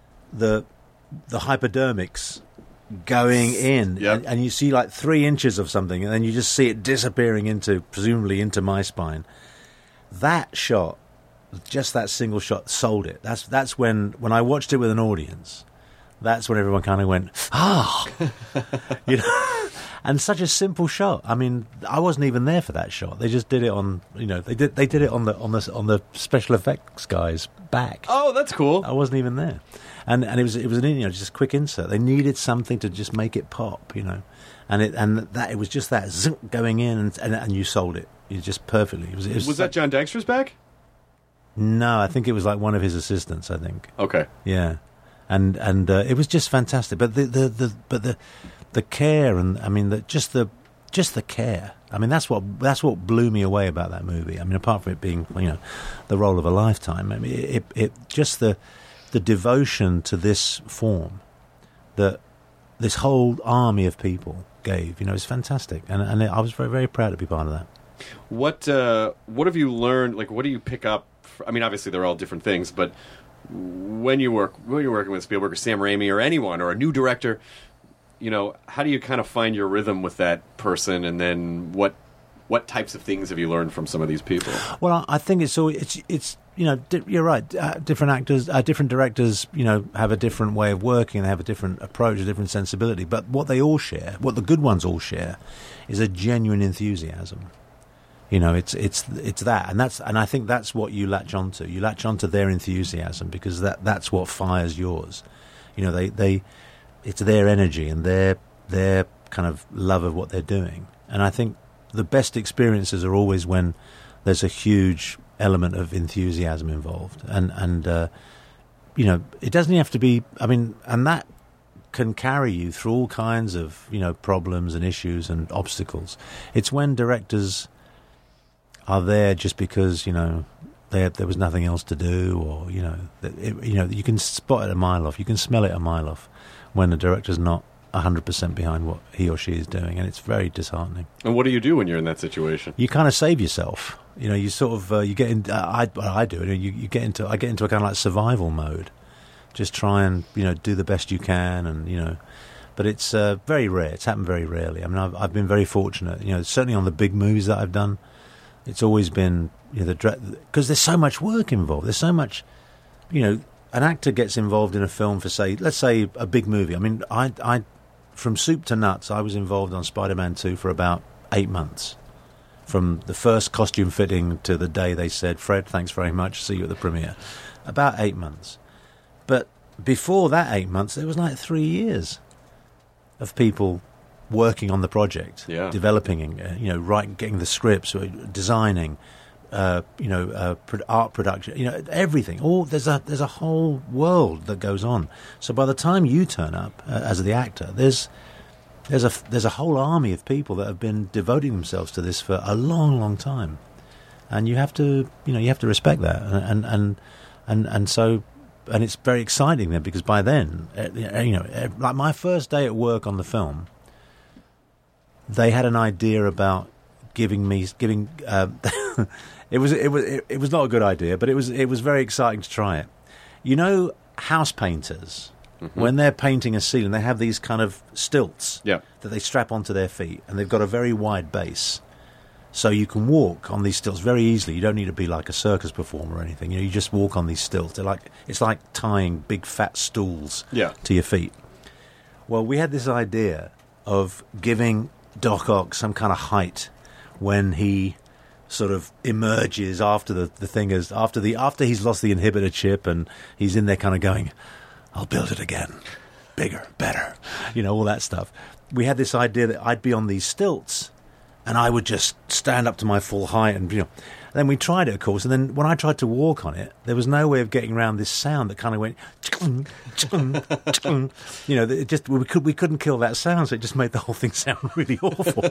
the the hypodermics going in, Yep. and, and you see like three inches of something, and then you just see it disappearing into, presumably into my spine. That shot, just that single shot, sold it. That's that's when when I watched it with an audience. That's when everyone kind of went, ah, you know. And such a simple shot. I mean, I wasn't even there for that shot. They just did it on, you know, they did they did it on the on the on the special effects guy's back. Oh, that's cool. I wasn't even there, and and it was it was an, you know, just a quick insert. They needed something to just make it pop, you know, and it and that it was just that zunk going in, and and, and you sold it. You just perfectly. It was, it was, Was that John Dexter's back? No, I think it was like one of his assistants. I think. Okay. Yeah, and and uh, it was just fantastic. But the, the, the but the the care, and I mean the just the just the care. I mean that's what that's what blew me away about that movie. I mean, apart from it being, you know, the role of a lifetime. I mean, it it just the the devotion to this form that this whole army of people gave. You know, it's fantastic, and and I was very very proud to be part of that. What uh, what have you learned? Like, what do you pick up? fr- I mean, obviously they're all different things, but when you work when you're working with Spielberg or Sam Raimi or anyone or a new director, you know, how do you kind of find your rhythm with that person? And then what what types of things have you learned from some of these people? Well, I think it's all it's it's you know, di- you're right. Uh, different actors, uh, different directors, you know, have a different way of working. They have a different approach, a different sensibility. But what they all share, what the good ones all share, is a genuine enthusiasm. You know, it's it's it's that, and that's and I think that's what you latch onto. You latch onto their enthusiasm because that that's what fires yours. You know, they, they it's their energy and their their kind of love of what they're doing. And I think the best experiences are always when there's a huge element of enthusiasm involved, and and uh, you know, it doesn't have to be. I mean, and that can carry you through all kinds of, you know, problems and issues and obstacles. It's when directors are there just because, you know, there there was nothing else to do, or, you know, it, you know, you can spot it a mile off, you can smell it a mile off when the director's not one hundred percent behind what he or she is doing, and it's very disheartening. And what do you do when you're in that situation? You kind of save yourself. You know, you sort of uh, you get in. Uh, I I do it. You you get into I get into a kind of like survival mode. Just try and, you know, do the best you can, and, you know, but it's uh, very rare. It's happened very rarely. I mean, I've I've been very fortunate. You know, certainly on the big movies that I've done, it's always been, you know, the because there's so much work involved. There's so much, you know, an actor gets involved in a film for, say, let's say a big movie. I mean, I I from soup to nuts, I was involved on Spider-Man two for about eight months. From the first costume fitting to the day they said, Fred, thanks very much, see you at the premiere. About eight months. But before that eight months, there was like three years of people working on the project, yeah. developing, uh, you know, writing, getting the scripts, designing, uh, you know, uh, pro- art production, you know, everything. All there's a there's a whole world that goes on. So by the time you turn up uh, as the actor, there's there's a there's a whole army of people that have been devoting themselves to this for a long, long time, and you have to, you know, you have to respect that, and and and and so. And it's very exciting then, because by then, you know, like my first day at work on the film, they had an idea about giving me giving. Uh, it was it was it, it was not a good idea, but it was it was very exciting to try it. You know, house painters, mm-hmm. when they're painting a ceiling, they have these kind of stilts yeah. that they strap onto their feet, and they've got a very wide base. So you can walk on these stilts very easily. You don't need to be like a circus performer or anything. You know, you just walk on these stilts. They're like it's like tying big fat stools yeah. to your feet. Well, we had this idea of giving Doc Ock some kind of height when he sort of emerges after the, the thing is after the after he's lost the inhibitor chip, and he's in there kind of going, "I'll build it again, bigger, better," you know, all that stuff. We had this idea that I'd be on these stilts. And I would just stand up to my full height, and, you know, then we tried it, of course. And then when I tried to walk on it, there was no way of getting around this sound that kind of went, chung, chung, chung. You know, it just we could we couldn't kill that sound, so it just made the whole thing sound really awful.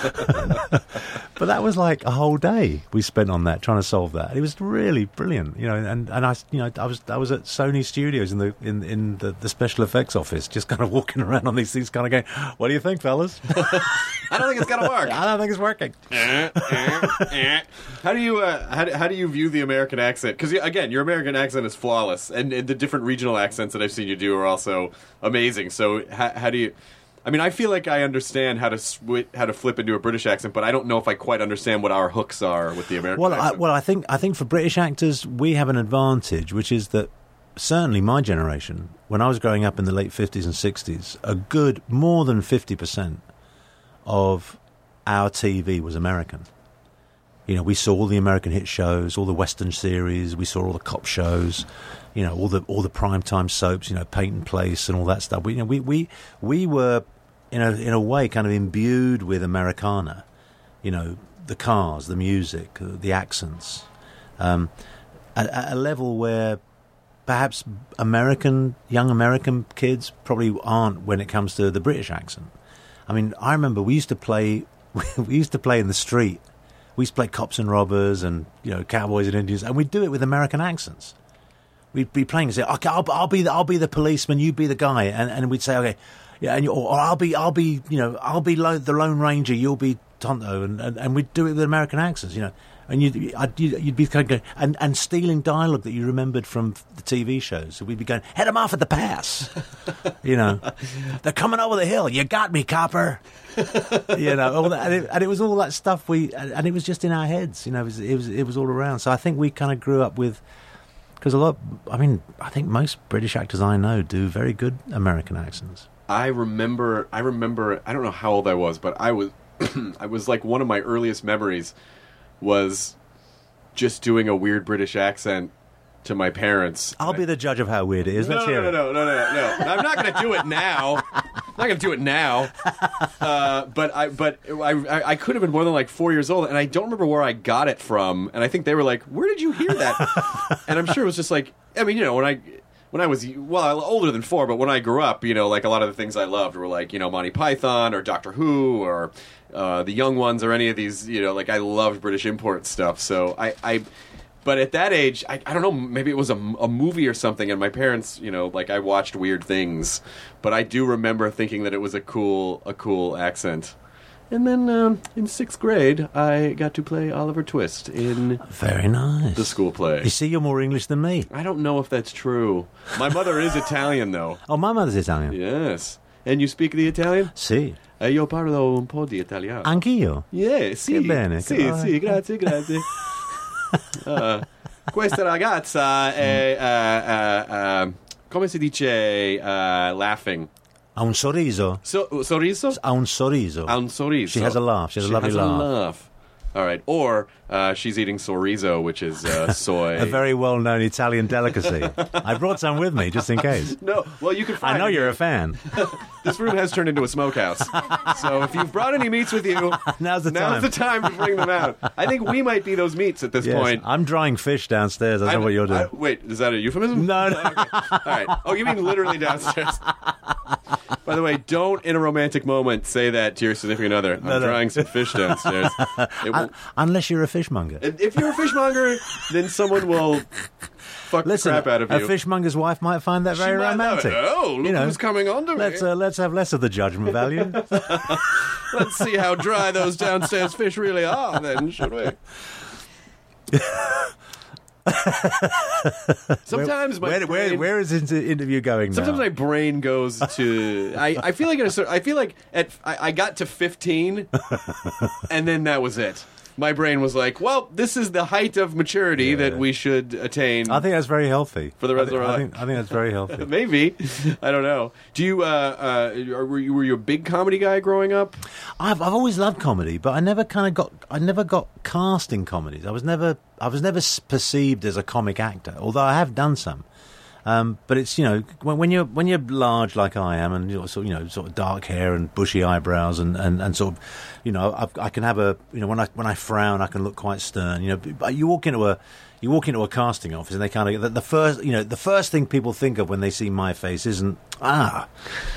But that was like a whole day we spent on that, trying to solve that. It was really brilliant, you know. And, and I, you know, I was I was at Sony Studios in the in in the, the special effects office, just kind of walking around on these things, kind of going, "What do you think, fellas?" I don't think it's gonna work. I don't think it's working. How do you uh, how, do, how do you view the American accent? Because again, your American accent is flawless, and, and the different regional accents that I've seen you do are also amazing. So how, how do you? I mean, I feel like I understand how to sw- how to flip into a British accent, but I don't know if I quite understand what our hooks are with the American well, accent. I, well, I think I think for British actors, we have an advantage, which is that certainly my generation, when I was growing up in the late fifties and sixties, a good more than fifty percent of our T V was American. You know, we saw all the American hit shows, all the Western series, we saw all the cop shows, you know, all the all the primetime soaps, you know, Peyton Place and all that stuff. We, you know, we we we were in a in a way kind of imbued with Americana. You know, the cars, the music, the accents, um, at, at a level where perhaps American young American kids probably aren't when it comes to the British accent. I mean, I remember we used to play we used to play in the street. We used to play cops and robbers and, you know, cowboys and Indians, and we'd do it with American accents. We'd be playing and say, "Okay, I'll, I'll be the, I'll be the policeman, you be the guy," and, and we'd say, "Okay, yeah," and you, or, or I'll be I'll be you know I'll be lo- the Lone Ranger, you'll be Tonto, and, and and we'd do it with American accents, you know, And you'd, I'd, you'd you'd be kind of going, and, and stealing dialogue that you remembered from the T V shows. So we'd be going, head them off at the pass. You know, they're coming over the hill. You got me, copper. You know, all that, and, it, and it was all that stuff we, and it was just in our heads. You know, it was it was, it was all around. So I think we kind of grew up with, because a lot, I mean, I think most British actors I know do very good American accents. I remember, I remember, I don't know how old I was, but I was, I was like one of my earliest memories was just doing a weird British accent to my parents. I'll be the judge of how weird it is. No, Let's no, hear no, it. no, no, no, no, no. I'm not going to do it now. I'm not going to do it now. Uh, but I, but I, I could have been more than like four years old, and I don't remember where I got it from. And I think they were like, "Where did you hear that?" And I'm sure it was just like, I mean, you know, when I. When I was, well, older than four, but when I grew up, you know, like a lot of the things I loved were like, you know, Monty Python or Doctor Who or uh, The Young Ones or any of these, you know, like I loved British import stuff. So I, I but at that age, I, I don't know, maybe it was a, a movie or something, and my parents, you know, like I watched weird things, but I do remember thinking that it was a cool, a cool accent. And then um, in sixth grade, I got to play Oliver Twist in Very nice. the school play. You see, you're more English than me. I don't know if that's true. My mother is Italian, though. Oh, my mother's Italian. Yes. And you speak the Italian? Sì. Eh, io parlo un po' di italiano. Anch'io. Yeah, sì. Che bene. Sì, Che- sì, grazie, grazie. uh, questa ragazza è, uh, uh, uh, come si dice, uh, laughing? Ha un sorriso. So, sorriso? Ha un sorriso. Ha un sorriso. She has a laugh. She has a lovely has laugh. A laugh. All right. Or uh, she's eating sorriso, which is uh, soy. A very well-known Italian delicacy. I brought some with me, just in case. No, well, you can find I know it. you're a fan. This room has turned into a smokehouse. So if you've brought any meats with you, Now's the now's time. the time to bring them out. I think we might be those meats at this Yes, point. I'm drying fish downstairs. I know I- what you're doing. I- wait, is that a euphemism? No, no. Okay. All right. Oh, you mean literally downstairs? By the way, don't in a romantic moment say that to your significant other. I'm no. drying some fish downstairs. It will, Unless you're a fishmonger. if you're a fishmonger, then someone will fuck Listen, the crap out of a you. fishmonger's wife might find that She very might love romantic. it. Oh, look You know, who's coming on to me. Let's uh, let's have less of the judgment value. Let's see how dry those downstairs fish really are, then, should we? Sometimes my where, where, brain, where is this interview going now? sometimes my brain goes to. I, I feel like at a cer- I feel like at I, I got to fifteen, and then that was it. My brain was like, "Well, this is the height of maturity Yeah. that we should attain." I think that's very healthy. For the rest I think, of our I life. think, I think that's very healthy. Maybe I don't know. Do you? Uh, uh, were you were you a big comedy guy growing up? I've I've always loved comedy, but I never kind of got I never got cast in comedies. I was never I was never s- perceived as a comic actor, although I have done some. Um, but it's you know when, when you're when you're large like I am, and you're sort of, you know sort of dark hair and bushy eyebrows, and, and, and sort of you know I, I can have a you know when I when I frown I can look quite stern. You know, but you walk into a you walk into a casting office and they kind of the, the first you know the first thing people think of when they see my face isn't ah.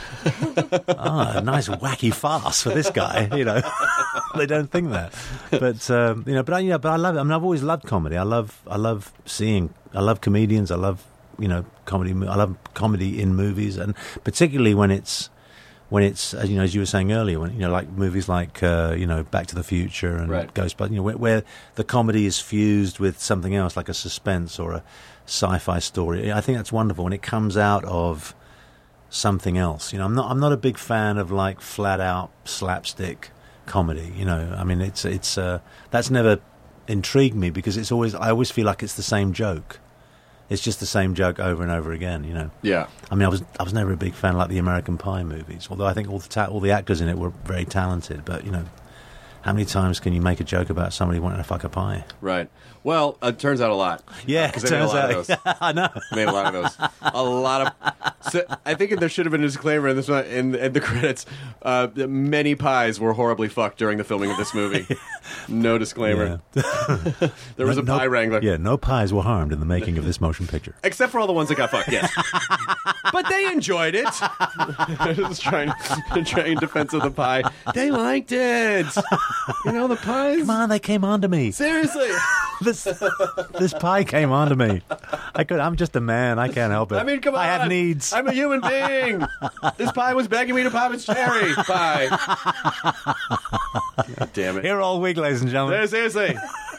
ah, nice wacky farce for this guy. You know, they don't think that. But um, you know, but I, you know, but I love it. I mean, I've always loved comedy. I love, I love seeing. I love comedians. I love, you know, comedy. I love comedy in movies, and particularly when it's when it's as you know, as you were saying earlier, when you know, like movies like uh, you know, Back to the Future and Right. Ghostbusters. You know, where, where the comedy is fused with something else, like a suspense or a sci-fi story. I think that's wonderful, and it comes out of something else. You know, I'm not I'm not a big fan of like flat out slapstick comedy. You know, I mean, it's it's uh, that's never intrigued me because it's always I always feel like it's the same joke. It's just the same joke over and over again. You know. Yeah. I mean, I was I was never a big fan of like the American Pie movies, although I think all the ta- all the actors in it were very talented. But you know, how many times can you make a joke about somebody wanting to fuck a pie? Right. Well, it turns out a lot. Yeah, because it I made a turns lot out. of those. I know. I made a lot of those. A lot of. So I think there should have been a disclaimer in this one, in, in the credits. Uh, that many pies were horribly fucked during the filming of this movie. No disclaimer. There was a No- pie wrangler. Yeah, no pies were harmed in the making of this motion picture. Except for all the ones that got fucked, yes. But they enjoyed it. Just trying, trying in defense of the pie. They liked it. You know, the pies. Come on, they came on to me. Seriously. This this pie came on to me. I could. I'm just a man. I can't help it. I mean, come on. I have needs. I'm a human being. This pie was begging me to pop its cherry pie. God damn it. Here all week, ladies and gentlemen. There, seriously.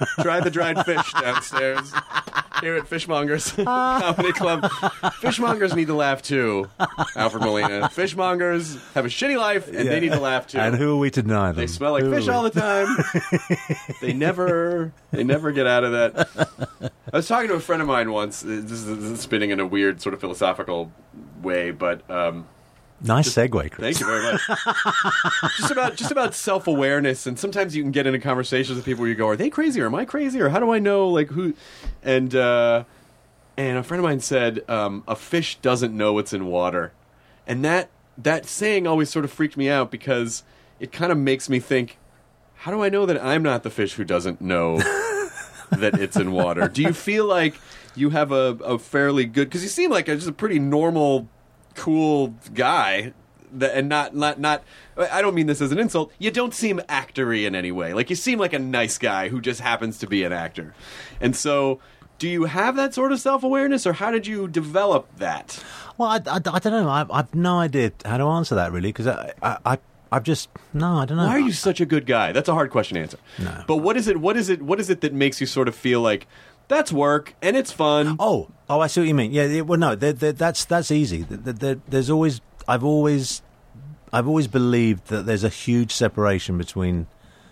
Try the dried fish downstairs here at Fishmongers Comedy Club. Fishmongers need to laugh too, Alfred Molina. Fishmongers have a shitty life, and Yeah. they need to laugh too. And who are we to deny them? They smell like Who are fish we? all the time. They never, they never get out of that. I was talking to a friend of mine once. This is, this is spinning in a weird sort of philosophical way, but um, Nice segue, Chris. thank you very much. just about just about self awareness, and sometimes you can get into conversations with people where you go, "Are they crazy? Or am I crazy? Or how do I know like who?" And uh, and a friend of mine said, um, "A fish doesn't know what's in water," and that that saying always sort of freaked me out because it kind of makes me think, how do I know that I'm not the fish who doesn't know that it's in water? Do you feel like you have a, a fairly good... Because you seem like a, just a pretty normal, cool guy, that, and not, not... not. I don't mean this as an insult. You don't seem actor-y in any way. Like, you seem like a nice guy who just happens to be an actor. And so... do you have that sort of self-awareness, or how did you develop that? Well, I, I, I don't know. I, I've no idea how to answer that, really, because I, I, I, I've just... No, I don't know. Why are you such a good guy? That's a hard question to answer. No. But what is it? What is it? What is it that makes you sort of feel like that's work and it's fun? Oh, oh, I see what you mean. Yeah, yeah, well, no, there, there, that's that's easy. There, there, there's always... I've always... I've always believed that there's a huge separation between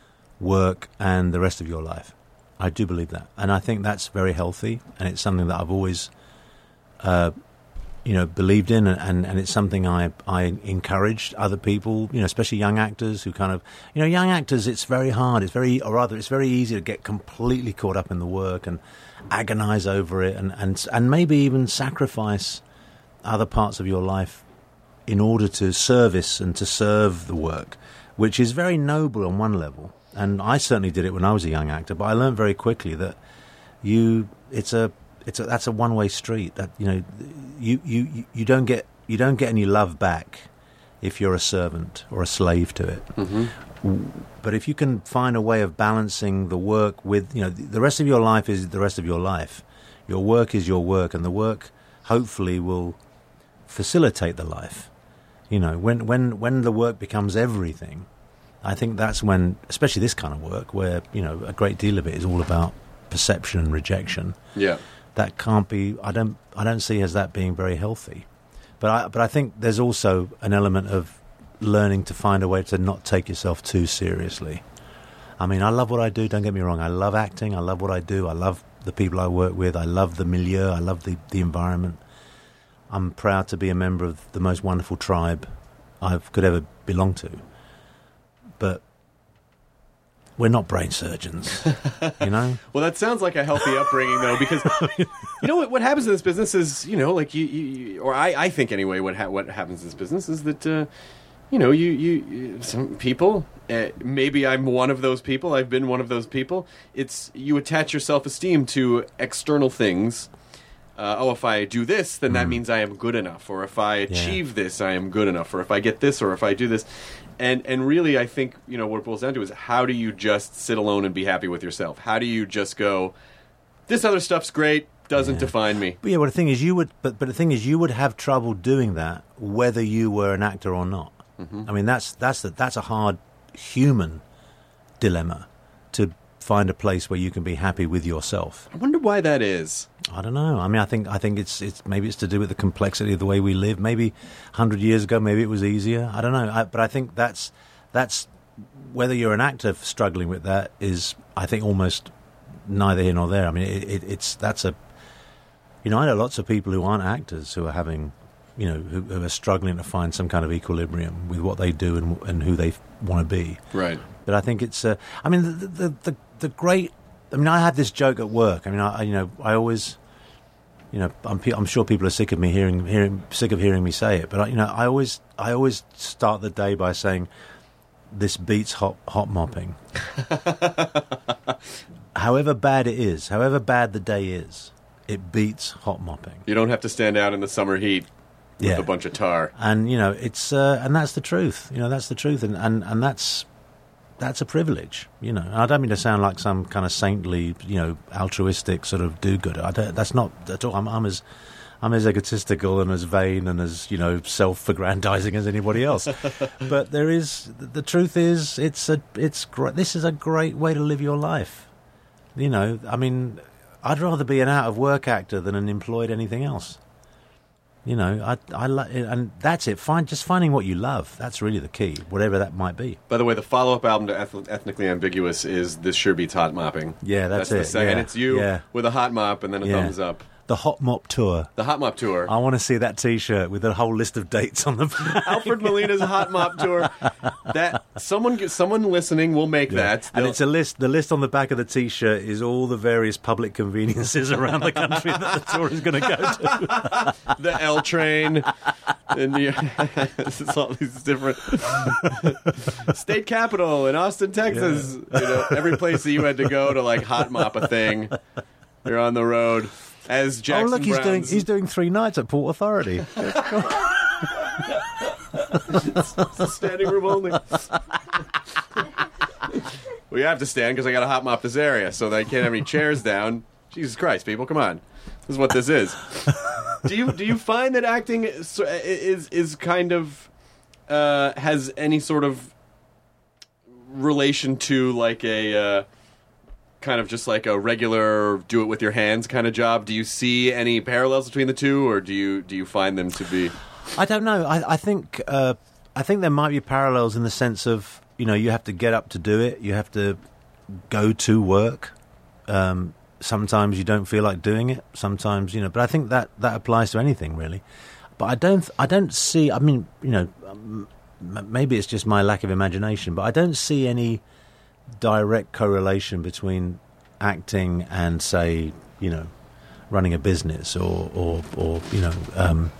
work and the rest of your life. I do believe that, and I think that's very healthy, and it's something that I've always, uh, you know, believed in, and, and it's something I I encouraged other people, you know, especially young actors who kind of, you know, young actors. It's very hard. It's very, or rather, it's very easy to get completely caught up in the work and agonize over it, and and and maybe even sacrifice other parts of your life in order to service and to serve the work, which is very noble on one level. And I certainly did it when I was a young actor, but I learned very quickly that you it's a it's a that's a one way street. That you know you, you, you don't get you don't get any love back if you're a servant or a slave to it. Mm-hmm. But if you can find a way of balancing the work with, you know, the rest of your life is the rest of your life. Your work is your work, and the work hopefully will facilitate the life. You know, when when when the work becomes everything, I think that's when, especially this kind of work, where, you know, a great deal of it is all about perception and rejection. Yeah, that can't be. I don't. I don't see as that being very healthy. But I. But I think there's also an element of learning to find a way to not take yourself too seriously. I mean, I love what I do. Don't get me wrong. I love acting. I love what I do. I love the people I work with. I love the milieu. I love the the environment. I'm proud to be a member of the most wonderful tribe I could ever belong to. But we're not brain surgeons, you know? Well, that sounds like a healthy upbringing, though, because you know what? What happens in this business is, you know, like you, you or I, I think anyway. What ha- what happens in this business is that, uh, you know, you, you, you some people. Uh, maybe I'm one of those people. I've been one of those people. It's you attach your self-esteem to external things. Uh, oh, if I do this, then that means I am good enough. Or if I achieve Yeah. this, I am good enough. Or if I get this, or if I do this. And and really, I think, you know, what it boils down to is how do you just sit alone and be happy with yourself? How do you just go, this other stuff's great, doesn't Yeah. define me. But yeah, well, the thing is, you would. But but the thing is, you would have trouble doing that whether you were an actor or not. Mm-hmm. I mean, that's that's the, that's a hard human dilemma, to find a place where you can be happy with yourself. I wonder why that is. I don't know. I mean, I think I think it's it's maybe it's to do with the complexity of the way we live. Maybe a hundred years ago, maybe it was easier. I don't know. I, but I think that's that's whether you're an actor struggling with that is, I think, almost neither here nor there. I mean, it, it, it's that's a you know I know lots of people who aren't actors who are having you know who, who are struggling to find some kind of equilibrium with what they do and and who they want to be. Right. But I think it's. Uh, I mean, the, the the the great. I mean, I have this joke at work. I mean, I you know I always. You know, I'm, I'm sure people are sick of me hearing, hearing, sick of hearing me say it. But I, you know, I always, I always start the day by saying, "This beats hot, hot mopping." However bad it is, however bad the day is, it beats hot mopping. You don't have to stand out in the summer heat with Yeah. a bunch of tar. And you know, it's uh, and that's the truth. You know, that's the truth, and and, and that's. That's a privilege, you know. And I don't mean to sound like some kind of saintly, you know, altruistic sort of do-gooder. I don't, that's not at all. I'm, I'm as, I'm as egotistical and as vain and as, you know, self-aggrandizing as anybody else. But there is, the truth is, it's a, it's great. This is a great way to live your life. You know, I mean, I'd rather be an out-of-work actor than an employed anything else. You know, I, I like, and that's it. Find just finding what you love. That's really the key, whatever that might be. By the way, the follow-up album to Eth- Ethnically Ambiguous is This Sure Beats Hot Mopping. Yeah, that's, that's it. The yeah. And it's you yeah. with a hot mop and then a Yeah. thumbs up. The Hot Mop Tour. The Hot Mop Tour. I want to see that T-shirt with a whole list of dates on the back. Alfred Molina's Hot Mop Tour. That someone, someone listening will make Yeah. that. And They'll- it's a list. The list on the back of the T-shirt is all the various public conveniences around the country that the tour is going to go to. the L train, and the, this is all these different state capitol in Austin, Texas. You know, every place that you had to go to like hot mop a thing, you're on the road. As Jackson oh look, he's Browne's- doing he's doing three nights at Port Authority. standing room only. We have to stand because I got to hot mop this area, so they can't have any chairs down. Jesus Christ, people, come on! This is what this is. Do you do you find that acting is is, is kind of uh, has any sort of relation to like a uh, kind of just like a regular do it with your hands kind of job? Do you see any parallels between the two, or do you do you find them to be? I don't know. I, I think uh, I think there might be parallels in the sense of, you know, you have to get up to do it. You have to go to work. Um, sometimes you don't feel like doing it. Sometimes, you know. But I think that, that applies to anything really. But I don't. I don't see. I mean, you know, um, maybe it's just my lack of imagination. But I don't see any direct correlation between acting and, say, you know, running a business or or, or you know. Um,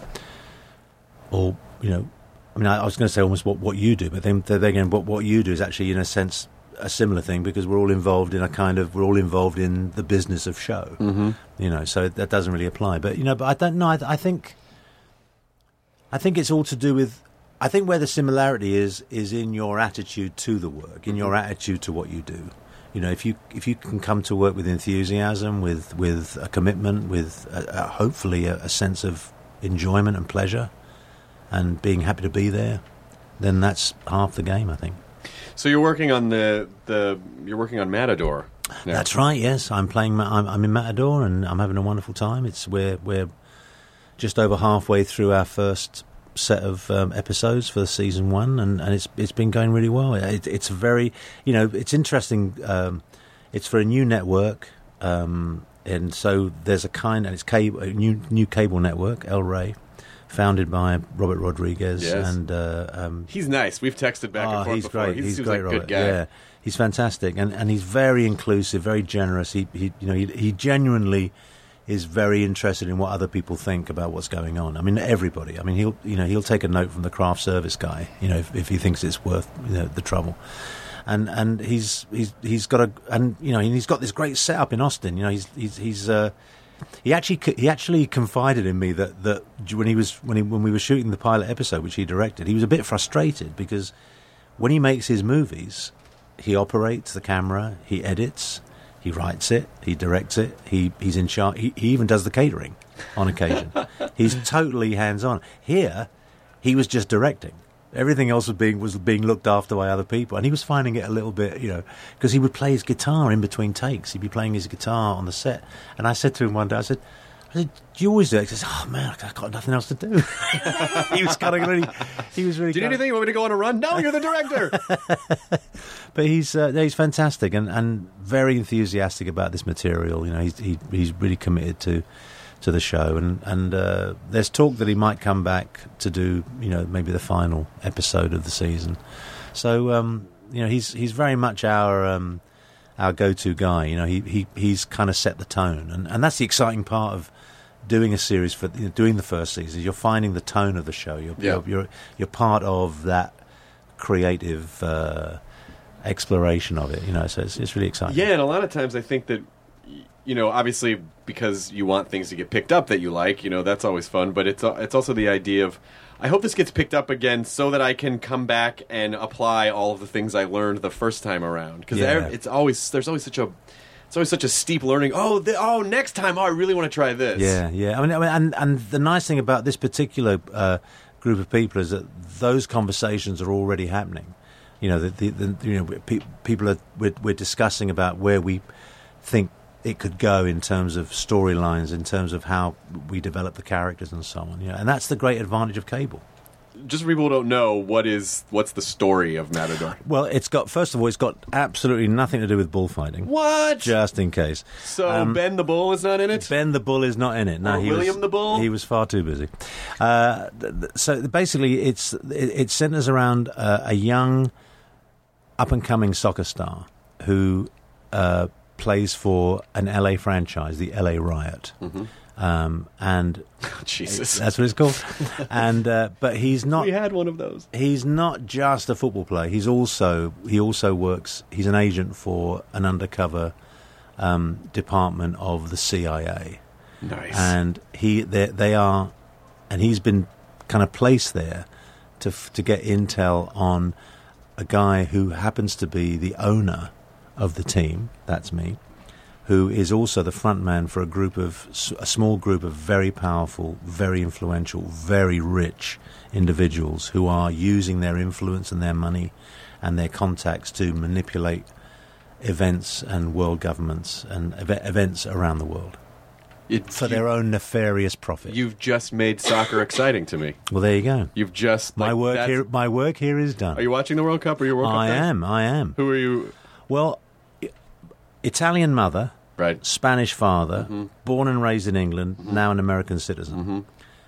Or, you know, I mean, I, I was going to say almost what, what you do, but then they're again, what, what you do is actually, in a sense, a similar thing because we're all involved in a kind of, we're all involved in the business of show, Mm-hmm. you know, so that doesn't really apply. But, you know, but I don't know, I, I think, I think it's all to do with, I think where the similarity is, is in your attitude to the work, in your attitude to what you do. You know, if you if you can come to work with enthusiasm, with, with a commitment, with a, a, hopefully a, a sense of enjoyment and pleasure, and being happy to be there, then that's half the game, I think. So you're working on the the you're working on Matador now. That's right. Yes, I'm playing. Ma- I'm, I'm in Matador, and I'm having a wonderful time. It's we're we're just over halfway through our first set of um, episodes for season one, and, and it's it's been going really well. It, it's very, you know, it's interesting. Um, it's for a new network, um, and so there's a kind, and it's cable, a new new cable network, El Rey. Founded by Robert Rodriguez, Yes. and uh, um, He's nice. We've texted back and oh, forth he's before. great. He he's seems great, like a Robert. good guy. Yeah, he's fantastic, and and he's very inclusive, very generous. He, he you know, he, he genuinely is very interested in what other people think about what's going on. I mean, everybody. I mean, he'll you know he'll take a note from the craft service guy, you know, if, if he thinks it's worth you know the trouble. And and he's he's he's got a and you know he's got this great setup in Austin. You know, he's he's he's. Uh, He actually he actually confided in me that, that when he was when he when we were shooting the pilot episode, which he directed, he was a bit frustrated because when he makes his movies, he operates the camera, he edits, he writes it, he directs it, he he's in charge. He, he even does the catering on occasion. He's totally hands on. Here, he was just directing. Everything else was being was being looked after by other people, and he was finding it a little bit, you know, because he would play his guitar in between takes. He'd be playing his guitar on the set, and I said to him one day, I said, I said, "Do you always do it?" He says, "Oh man, I've got nothing else to do." He was kind of really, he was really. Do you need kind of- anything? You want me to go on a run? No, you're the director. But he's uh, he's fantastic and, and very enthusiastic about this material. You know, he's he, he's really committed to. to the show, and and uh, there's talk that he might come back to do, you know, maybe the final episode of the season. So um, you know, he's he's very much our um, our go-to guy. You know, he, he he's kind of set the tone, and, and that's the exciting part of doing a series for you know, doing the first season. Is you're finding the tone of the show. You're Yeah. you're, you're you're part of that creative uh, exploration of it. You know, so it's it's really exciting. Yeah, and a lot of times I think that, you know, obviously because you want things to get picked up that you like, you know, that's always fun. But it's it's also the idea of, I hope this gets picked up again so that I can come back and apply all of the things I learned the first time around. Because Yeah. it's always there's always such a it's always such a steep learning. Oh, the, oh, next time, oh, I really want to try this. Yeah, yeah. I mean, I mean and and the nice thing about this particular uh, group of people is that those conversations are already happening. You know, the, the, the you know, pe- people are we're, we're discussing about where we, think it could go in terms of storylines, in terms of how we develop the characters and so on. You know? And that's the great advantage of cable. Just for people who don't know, what is what's the story of Matador? Well, it's got, first of all, it's got absolutely nothing to do with bullfighting. What? Just in case. So Um, Ben the Bull is not in it? Ben the Bull is not in it. No, Or he William was, the Bull? He was far too busy. Uh, th- th- so basically, it's it, it centers around uh, a young, up-and-coming soccer star who uh, plays for an L A franchise, the L A Riot. Mm-hmm. Um, and Jesus. that's what it's called. and uh, but he's not. We had one of those. He's not just a football player. He's also he also works. He's an agent for an undercover um, department of the C I A. Nice. And he they, they are, and he's been kind of placed there to f- to get intel on a guy who happens to be the owner of the team. That's me. Who is also the front man for a group of a small group of very powerful, very influential, very rich individuals who are using their influence and their money and their contacts to manipulate events and world governments and ev- events around the world It, for you, their own nefarious profit. You've just made soccer exciting to me. Well, there you go. You've just My like, work that's- here. My work here is done. Are you watching the World Cup? Or your World Cup? I fan? am. I am. Who are you? Well, I- Italian mother. Right. Spanish father, Mm-hmm. born and raised in England, now an American citizen. Mm-hmm.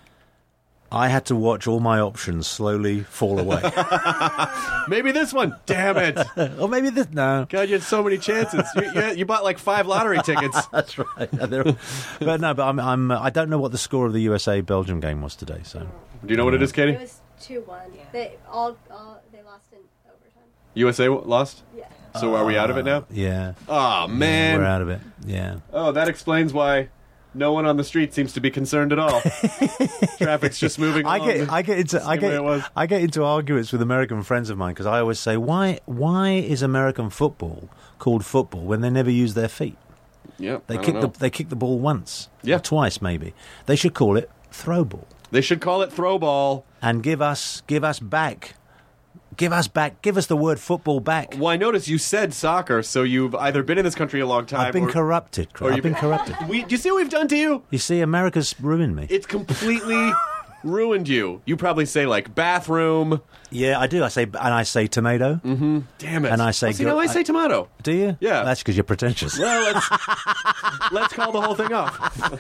I had to watch all my options slowly fall away. Maybe this one. Damn it! Or maybe this. No. God, you had so many chances. You, you, you bought like five lottery tickets. That's right. There- but no, but I'm, I'm, uh, I don't know what the score of the U S A Belgium game was today. So Do you know what it is, Katie? It was two one. They all, all they lost in overtime. U S A lost. Yeah. So are we out of it now? yeah, Oh man. we're out of it. Yeah. Oh, that explains why no one on the street seems to be concerned at all. Traffic's just moving I along. get, I get into, I Same way get, it was. I get into arguments with American friends of mine because I always say, why, why is American football called football when they never use their feet? Yeah, They I kick don't the, know. they kick the ball once, Yeah. or twice maybe. They should call it throw ball They should call it throw ball. and give us, give us back, give us back, give us the word football back. Well, I noticed you said soccer, so you've either been in this country a long time. I've been or, corrupted. or I've you've been corrupted. We, do you see what we've done to you? You see, America's ruined me. It's completely ruined you. You probably say like bathroom. Yeah, I do. I say, and I say tomato. Mm-hmm. Damn it. And I say Oh, see, go- now I say I- tomato. Do you? Yeah. That's because you're pretentious. Well, let's let's call the whole thing off.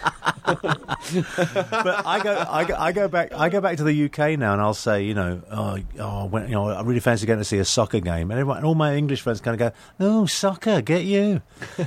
But I go, I go, I go back, I go back to the U K now, and I'll say, you know, oh, oh when, you know, I really fancy going to see a soccer game, and, everyone, and all my English friends kind of go, oh, soccer, get you,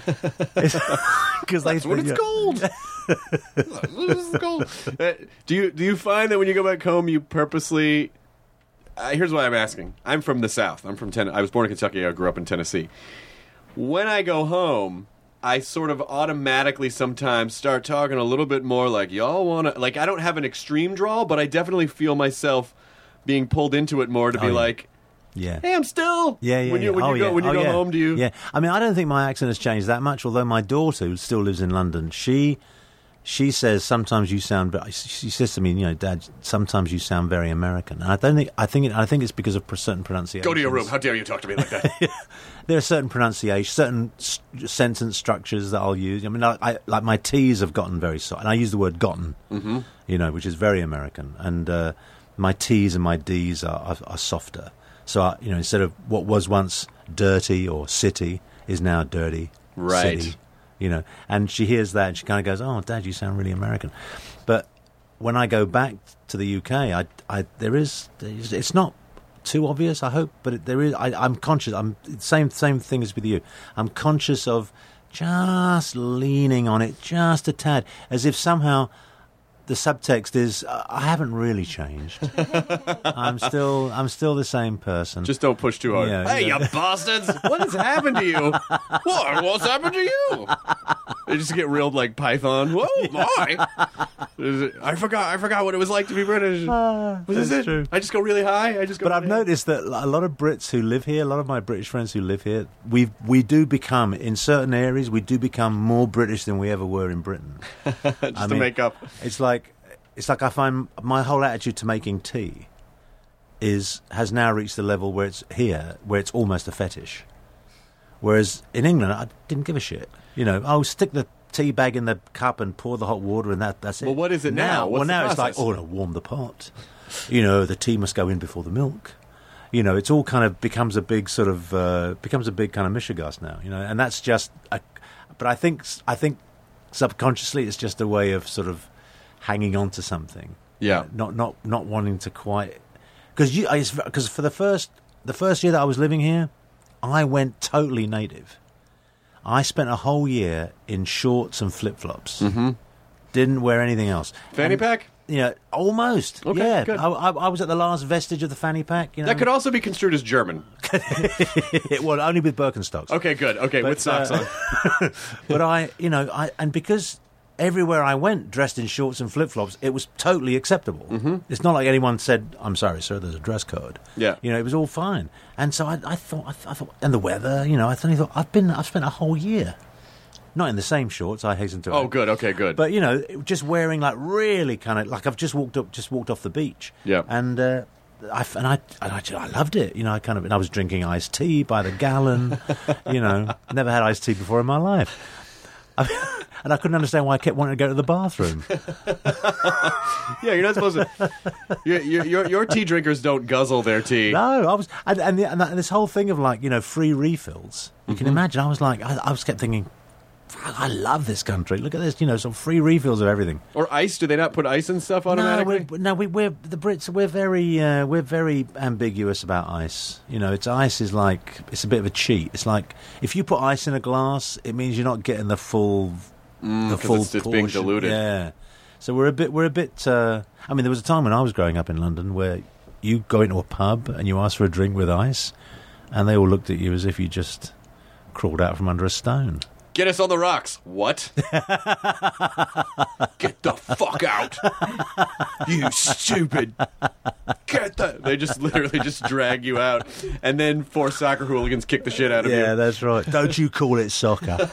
because they That's what think, it's called. This is cool. Uh, do you do you find that when you go back home, you purposely? Uh, here's why I'm asking. I'm from the South. I'm from Ten. I was born in Kentucky. I grew up in Tennessee. When I go home, I sort of automatically sometimes start talking a little bit more like y'all want to. Like I don't have an extreme drawl, but I definitely feel myself being pulled into it more to be Oh, yeah. like, Yeah. "Hey, I'm still." Yeah, yeah. When you yeah. when oh, you go yeah. when you oh, go yeah. home, do you? Yeah. I mean, I don't think my accent has changed that much. Although my daughter, who still lives in London, she she says sometimes you sound. ve- She says to me, you know, Dad, sometimes you sound very American. And I don't think. I think. It, I think it's because of pr- certain pronunciations. Go to your room. How dare you talk to me like that? There are certain pronunciations, certain s- sentence structures that I'll use. I mean, I, I, like my T's have gotten very soft, and I use the word "gotten," mm-hmm. you know, which is very American. And uh, my T's and my D's are, are, are softer. So, I, you know, instead of what was once dirty or city is now dirty Right. city. You know, and she hears that and she kind of goes, "Oh, Dad, you sound really American." But when I go back to the U K, I, I there is, there's- it's not too obvious, I hope, but it, there is. I, I'm conscious. I'm same same thing as with you. I'm conscious of just leaning on it just a tad, as if somehow the subtext is uh, I haven't really changed. I'm still I'm still the same person. Just don't push too hard. Yeah, hey, yeah. you bastards! What has happened to you? What? What's happened to you? They just get reeled like Python. Whoa, my! I forgot. I forgot what it was like to be British. was this that's it? true. I just go really high. I just go. But I've really high? noticed that a lot of Brits who live here, a lot of my British friends who live here, we we do become, in certain areas, we do become more British than we ever were in Britain. just I to mean, make up. It's like it's like I find my whole attitude to making tea is has now reached the level where it's here, where it's almost a fetish. Whereas in England, I didn't give a shit. You know, oh, stick the tea bag in the cup and pour the hot water, and that that's it. Well, what is it now? What's well, the now it's like, process? oh, no, warm the pot. You know, the tea must go in before the milk. You know, it's all kind of becomes a big sort of uh, becomes a big kind of mishegas now. You know, and that's just. A, but I think I think subconsciously it's just a way of sort of hanging on to something. Yeah. Not not not wanting to quite because you because for the first the first year that I was living here, I went totally native. I spent a whole year in shorts and flip flops. Mm-hmm. Didn't wear anything else. Fanny And, pack? Yeah, almost. Okay, yeah, good. I, I, I was at the last vestige of the fanny pack. You know? That could also be construed as German. well, only with Birkenstocks. Okay, good. Okay, But, with socks uh, on. But I, you know, I and because everywhere I went dressed in shorts and flip flops, it was totally acceptable. Mm-hmm. It's not like anyone said, "I'm sorry, sir, there's a dress code." Yeah, you know, it was all fine. And so I, I thought, I, th- I thought, and the weather, you know, I suddenly thought, I've been, I've spent a whole year. Not in the same shorts, I hasten to add. Oh, good. Okay, good. But you know, just wearing like really kind of like I've just walked up, just walked off the beach. Yeah. And uh, I and I and I, I loved it. You know, I kind of and I was drinking iced tea by the gallon. You know, never had iced tea before in my life. I, and I couldn't understand why I kept wanting to go to the bathroom. Yeah, you're not supposed to. Your, your, your, your tea drinkers don't guzzle their tea. No, I was, and and, the, and that, this whole thing of like you know free refills. You Mm-hmm. can imagine. I was like, I, I was kept thinking. I love this country. Look at this, you know, some free refills of everything. Or ice? Do they not put ice and stuff automatically? No, we're, no, we, we're the Brits. We're very, uh, we're very ambiguous about ice. You know, it's ice is like it's a bit of a cheat. It's like if you put ice in a glass, it means you're not getting the full, Mm, the 'cause full it's, it's being portion. diluted. Yeah. So we're a bit, we're a bit. Uh, I mean, there was a time when I was growing up in London where you go into a pub and you ask for a drink with ice, and they all looked at you as if you just crawled out from under a stone. Get us on the rocks. What? Get the fuck out. You stupid. Get the... They just literally just drag you out. And then four soccer hooligans kick the shit out of Yeah, you. that's right. Don't you call it soccer.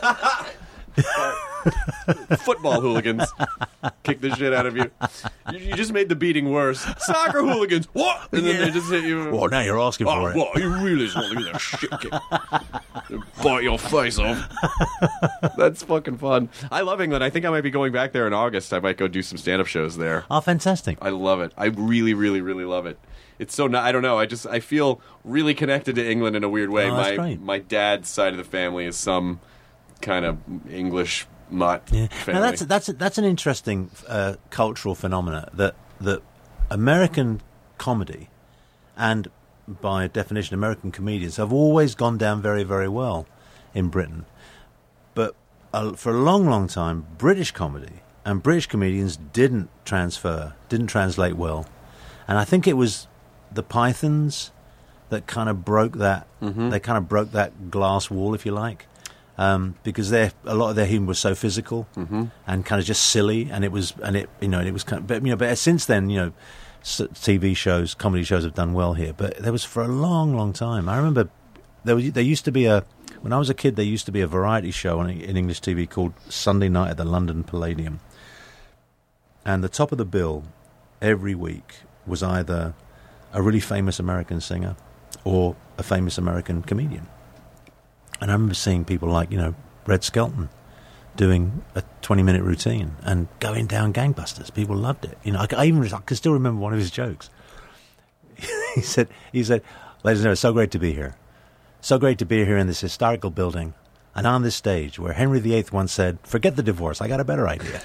Football hooligans kick the shit out of you. you. You just made the beating worse. Soccer hooligans. What? And then Yeah. they just hit you. Well, now you're asking Oh, for it. what? You really just want to get that shit kicked. Bite your face off. That's fucking fun. I love England. I think I might be going back there in August. I might go do some stand-up shows there. Oh, fantastic. I love it. I really, really, really love it. It's so... Not, I don't know. I just... I feel really connected to England in a weird way. Oh, that's my great. my dad's side of the family is some kind of English mutt Yeah. family. Now that's that's that's an interesting uh, cultural phenomena that that American comedy and by definition American comedians have always gone down very very well in Britain, but uh, for a long long time British comedy and British comedians didn't transfer, didn't translate well, and I think it was the Pythons that kind of broke that. Mm-hmm. They kind of broke that glass wall, if you like. Um, because their a lot of their humor was so physical Mm-hmm. and kind of just silly, and it was and it you know and it was kind of, but you know but since then you know s- T V shows, comedy shows have done well here, but there was for a long long time. I remember there was there used to be a when I was a kid there used to be a variety show on in English T V called Sunday Night at the London Palladium, and the top of the bill every week was either a really famous American singer or a famous American comedian. And I remember seeing people like, you know, Red Skelton doing a twenty-minute routine and going down gangbusters. People loved it. You know, I, I even I can still remember one of his jokes. he said, "He said, ladies and gentlemen, it's so great to be here. So great to be here in this historical building and on this stage where Henry the Eighth once said, 'Forget the divorce. I got a better idea.'"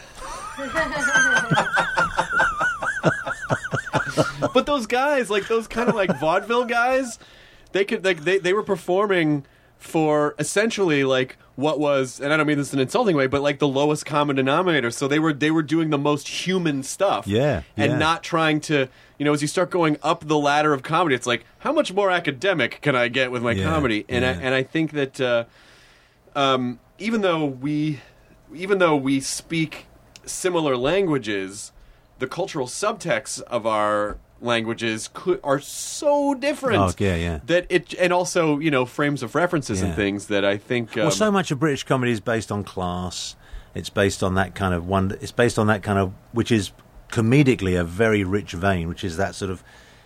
But those guys, like those kind of like vaudeville guys, they could like they, they were performing for essentially like what was, and I don't mean this in an insulting way, but like the lowest common denominator. So they were they were doing the most human stuff, Yeah, and yeah. not trying to, you know, as you start going up the ladder of comedy, it's like how much more academic can I get with my Yeah, comedy? And I, yeah. and I think that uh, um, even though we even though we speak similar languages, the cultural subtexts of our languages could, are so different. Oh, yeah, yeah. That it, and also, you know, frames of references and Yeah. things that I think. Um, Well, so much of British comedy is based on class. It's based on that kind of one. It's based on that kind of, which is comedically a very rich vein, which is that sort of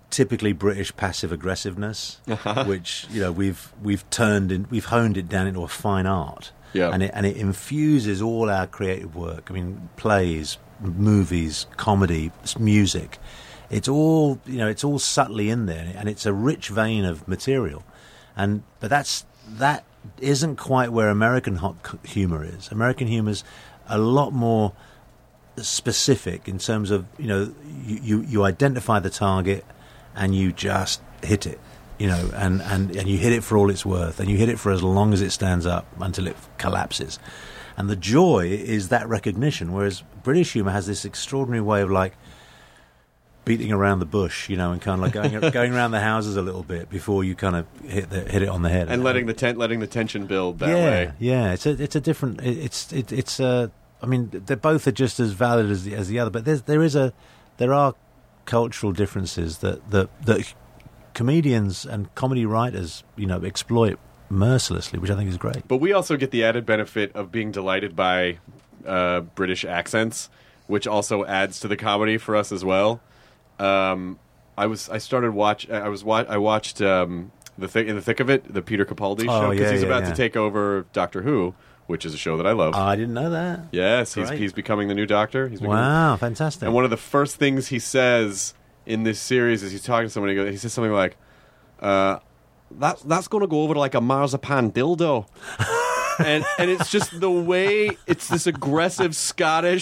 typically British passive aggressiveness, which you know we've we've turned in, we've honed it down into a fine art, Yeah. and it and it infuses all our creative work. I mean, plays, movies, comedy, s- music. It's all you know. It's all subtly in there, and it's a rich vein of material. And but that's that isn't quite where American hot c- humor is. American humor's a lot more specific in terms of you know you, you, you identify the target and you just hit it, you know, and, and, and you hit it for all it's worth, and you hit it for as long as it stands up until it collapses. And the joy is that recognition, whereas British humour has this extraordinary way of like beating around the bush, you know, and kind of like going going around the houses a little bit before you kind of hit the, hit it on the head, And letting the ten- letting the tension build that yeah, way. Yeah, it's a it's a different. It, it's it, it's uh, I mean, they both are just as valid as the, as the other, but there's there is a there are cultural differences that that that comedians and comedy writers, you know, exploit mercilessly, which I think is great. But we also get the added benefit of being delighted by uh, British accents, which also adds to the comedy for us as well. Um, I was I started watch I was wa- I watched um, the th- in the thick of it the Peter Capaldi Oh, show because yeah, he's yeah, about yeah. to take over Doctor Who, which is a show that I love. Oh, I didn't know that. yes, he's Great. he's becoming the new Doctor. He's becoming, Wow, fantastic. And one of the first things he says in this series is he's talking to somebody. He goes- he says something like, uh, "That's that's going to go over to like a marzipan dildo," and and it's just the way it's this aggressive Scottish.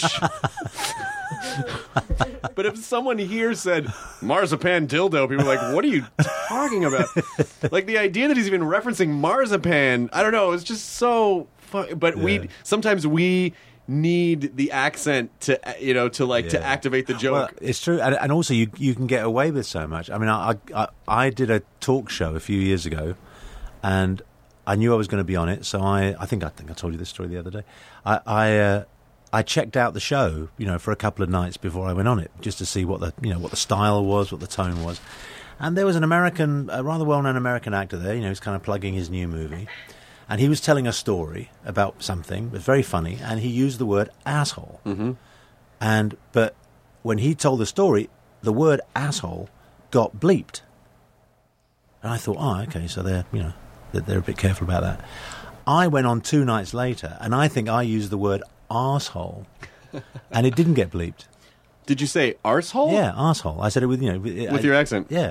But if someone here said marzipan dildo, people are like, "What are you talking about?" Like the idea that he's even referencing marzipan, I don't know. It's just so. Fu- but Yeah. we sometimes we need the accent to you know to like to Yeah. activate the joke. Well, it's true, and, and also you you can get away with so much. I mean, I, I I did a talk show a few years ago, and I knew I was going to be on it, so I I think I think I told you this story the other day. I I, uh, I checked out the show, you know, for a couple of nights before I went on it, just to see what the you know what the style was, what the tone was, and there was an American, a rather well-known American actor there, you know, who's kind of plugging his new movie. And he was telling a story about something. It was very funny, and he used the word asshole. Mm-hmm. And but when he told the story, the word asshole got bleeped. And I thought, oh, okay, so they're you know they're, they're a bit careful about that. I went on two nights later, and I think I used the word arsehole, and it didn't get bleeped. Did you say arsehole? Yeah, arsehole. I said it with you know with, With I- your accent. Yeah.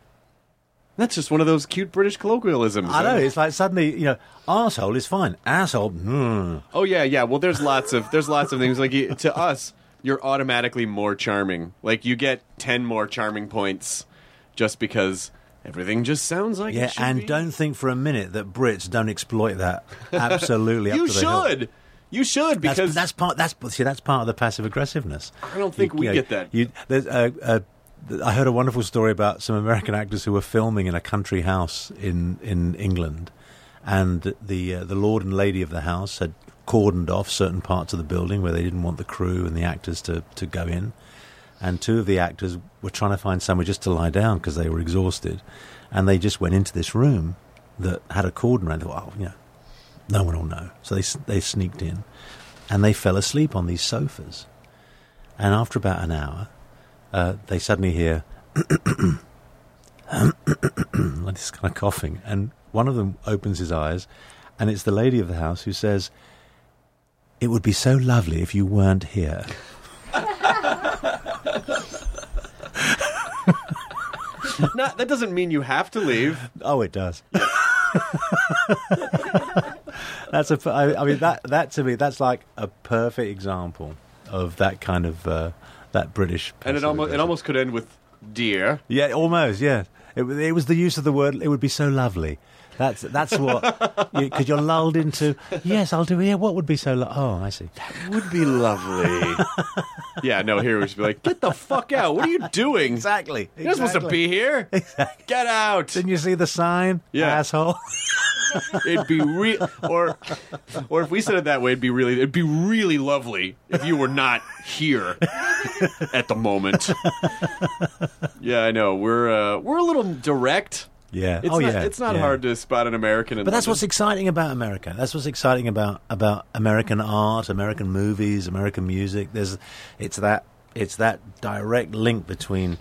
That's just one of those cute British colloquialisms. I know, it's like suddenly, you know, arsehole is fine. Asshole, mm. Oh yeah, yeah. Well, there's lots of there's lots of things like you, to us, you're automatically more charming. Like you get ten more charming points just because everything just sounds like Yeah, it should and be. don't think for a minute that Brits don't exploit that absolutely up you to the hilt. should. You should That's, because that's part. That's see, that's part of the passive aggressiveness. I don't think we know, get that. You, there's, uh, uh, I heard a wonderful story about some American actors who were filming in a country house in, in England, and the uh, the lord and lady of the house had cordoned off certain parts of the building where they didn't want the crew and the actors to, to go in, and two of the actors were trying to find somewhere just to lie down because they were exhausted, and they just went into this room that had a cordon around. They thought, oh, you know, no one will know. So they they sneaked in, and they fell asleep on these sofas. And after about an hour, uh, they suddenly hear like this kind of coughing, and one of them opens his eyes, and it's the lady of the house who says, "It would be so lovely if you weren't here." No, that doesn't mean you have to leave. Oh, it does. That's a. I, I mean, that that to me, that's like a perfect example of that kind of uh, that British. And it almost it passive-aggressive. almost could end with dear. Yeah, almost. Yeah, it, was- it was the use of the word. It would be so lovely. That's that's what because you, you're lulled into. Yes, I'll do it. Yeah, what would be so? Lo- oh, I see. Would be lovely. Yeah, no, here we should be like, get the fuck out. What are you doing? Exactly. You're not supposed to be here. Exactly. Get out. Didn't you see the sign? Yeah. Asshole. It'd be real, or, or if we said it that way, it'd be really, it'd be really lovely if you were not here at the moment. Yeah, I know. We're uh, we're a little direct. Yeah. It's oh, not, yeah. It's not yeah. hard to spot an American. In But that's London. what's exciting about America. That's what's exciting about, about American art, American movies, American music. There's, it's that it's that direct link between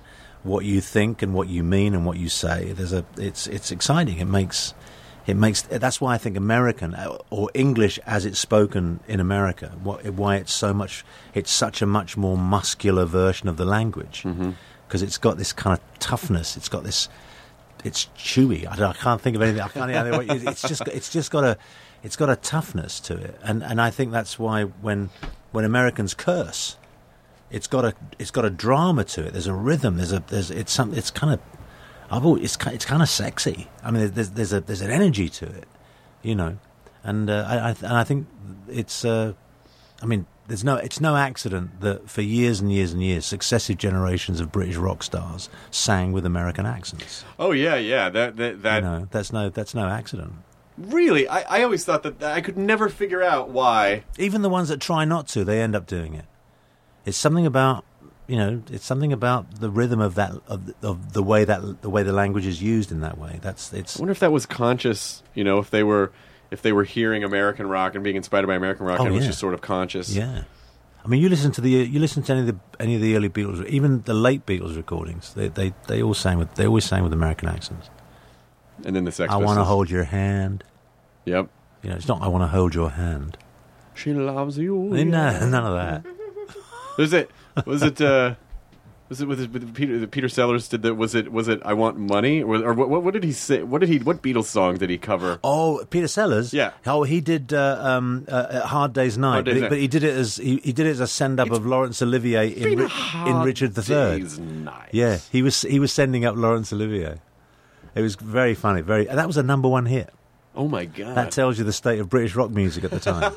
what you think and what you mean and what you say. There's a it's it's exciting. It makes it makes that's why I think American or English as it's spoken in America, what, why it's so much it's such a much more muscular version of the language, because mm-hmm. it's got this kind of toughness. It's got this. It's chewy. I, don't, I can't think of anything. I can't. It's just it's just got a it's got a toughness to it, and and I think that's why when when Americans curse. It's got a it's got a drama to it. There's a rhythm. There's a there's it's some it's kind of I've always, it's it's kind of sexy. I mean, there's there's a there's an energy to it, you know, and uh, I, I and I think it's uh, I mean there's no it's no accident that for years and years and years successive generations of British rock stars sang with American accents. Oh yeah, yeah. That that, that... You know, that's no that's no accident. Really, I, I always thought that I could never figure out why. Even the ones that try not to, they end up doing it. It's something about, you know, it's something about the rhythm of that of, of the way that the way the language is used in that way. That's it's. I wonder if that was conscious. You know, if they were if they were hearing American rock and being inspired by American rock, oh, and it was yeah. just sort of conscious. Yeah, I mean, you listen to the you listen to any of the any of the early Beatles, even the late Beatles recordings. They they they all sang with they always sang with American accents. And then the Sex I want to hold your hand. Yep. You know, it's not I want to hold your hand. She loves you. No, yeah. none of that. Was it? Was it? Uh, was it with, his, with Peter? Peter Sellers did that. Was it? Was it? I want money, or, or what, what did he say? What did he? What Beatles song did he cover? Oh, Peter Sellers. Yeah. Oh, he did uh, um, uh, Hard Day's Night, Hard Day's but, he, Night. but he did it as he, he did it as a send up of Laurence Olivier in Ri- in Richard the Third. Day's Night. Yeah, he was he was sending up Laurence Olivier. It was very funny. Very. And that was a number one hit. Oh my god! That tells you the state of British rock music at the time.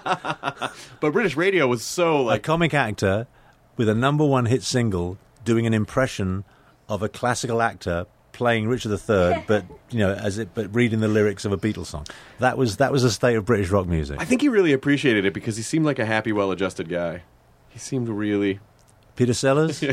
But British radio was so like a comic actor with a number one hit single doing an impression of a classical actor playing Richard the Third, but you know, as it but reading the lyrics of a Beatles song. That was that was the state of British rock music. I think he really appreciated it because he seemed like a happy, well-adjusted guy. He seemed really. Peter Sellers.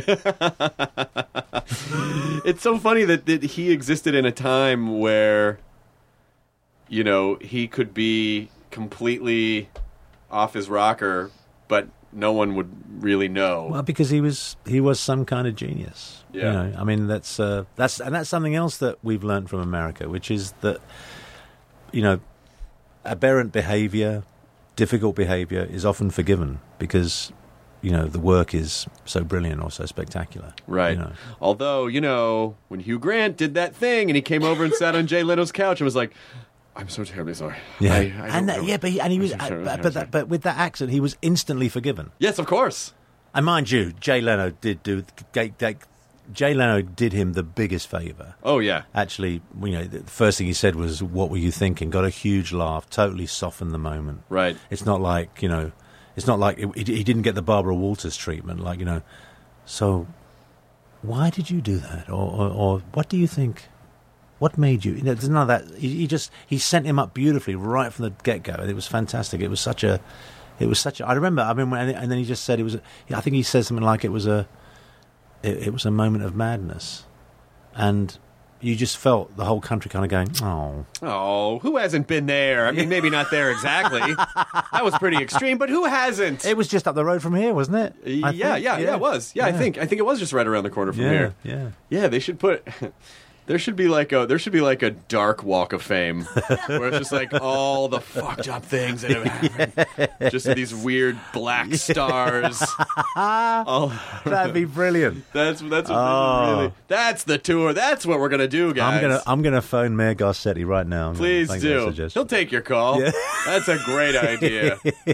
It's so funny that, that he existed in a time where, you know, he could be completely off his rocker, but no one would really know. Well, because he was he was some kind of genius. Yeah. You know, I mean, that's uh, that's and that's something else that we've learned from America, which is that, you know, aberrant behavior, difficult behavior is often forgiven because, you know, the work is so brilliant or so spectacular. Right. You know. Although, you know, when Hugh Grant did that thing and he came over and sat on Jay Leno's couch and was like, I'm so terribly sorry. Yeah, I, I and that, don't- yeah, but he, and he was, I'm sorry, uh, I'm but sorry. that, but with that accent, he was instantly forgiven. Yes, of course. And mind you, Jay Leno did do Jay, Jay, Jay Leno did him the biggest favour. Oh yeah. Actually, you know, the first thing he said was, "What were you thinking?" Got a huge laugh, totally softened the moment. Right. It's not like, you know, it's not like it, he didn't get the Barbara Walters treatment. Like, you know, so why did you do that, or or, or what do you think? What made you? You know, there's none of that. He, he just he sent him up beautifully right from the get go, and it was fantastic. It was such a, it was such a. I remember. I mean, when, and then he just said it was. A, I think he said something like it was a, it, it was a moment of madness, and you just felt the whole country kind of going, oh, Oh, who hasn't been there? I mean, maybe not there exactly. That was pretty extreme, but who hasn't? it was just up the road from here, wasn't it? I yeah, think? yeah, yeah, it was. Yeah, I think I think it was just right around the corner from Yeah, here. yeah. Yeah, they should put. There should be like a there should be like a dark walk of fame where it's just like all the fucked up things that have happened. Just these weird black stars. Oh, That'd be brilliant. that's that's what Oh. really. That's the tour. That's what we're gonna do, guys. I'm gonna I'm gonna phone Mayor Garcetti right now. I'm gonna Please make that do. suggestion. He'll take your call. Yeah. That's a great idea.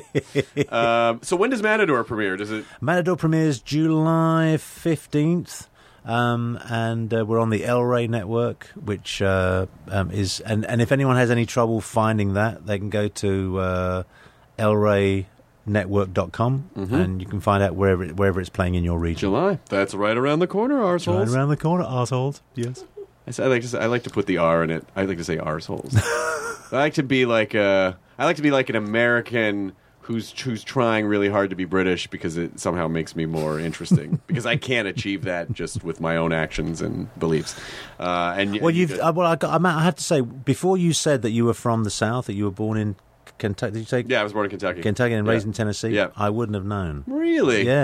um, so when does Matador premiere? Does it? Matador premieres July fifteenth, um, and uh, we're on the El Rey network, which uh, um, is and, and if anyone has any trouble finding that, they can go to uh, el rey network dot com Mm-hmm. and you can find out wherever it, wherever it's playing in your region. July. That's right around the corner, Right arseholes. around the corner, assholes. Yes. I s- I like to say, I like to put the R in it. I like to say arseholes. I like to be like a I like to be like an American who's who's trying really hard to be British because it somehow makes me more interesting because I can't achieve that just with my own actions and beliefs. Uh, and Well, you've uh, well, I, got, I ma- I have to say, before you said that you were from the South, that you were born in Kentucky. Did you say yeah, I was born in Kentucky. Kentucky and Yeah. raised in Tennessee? Yeah. I wouldn't have known. Really? Yeah.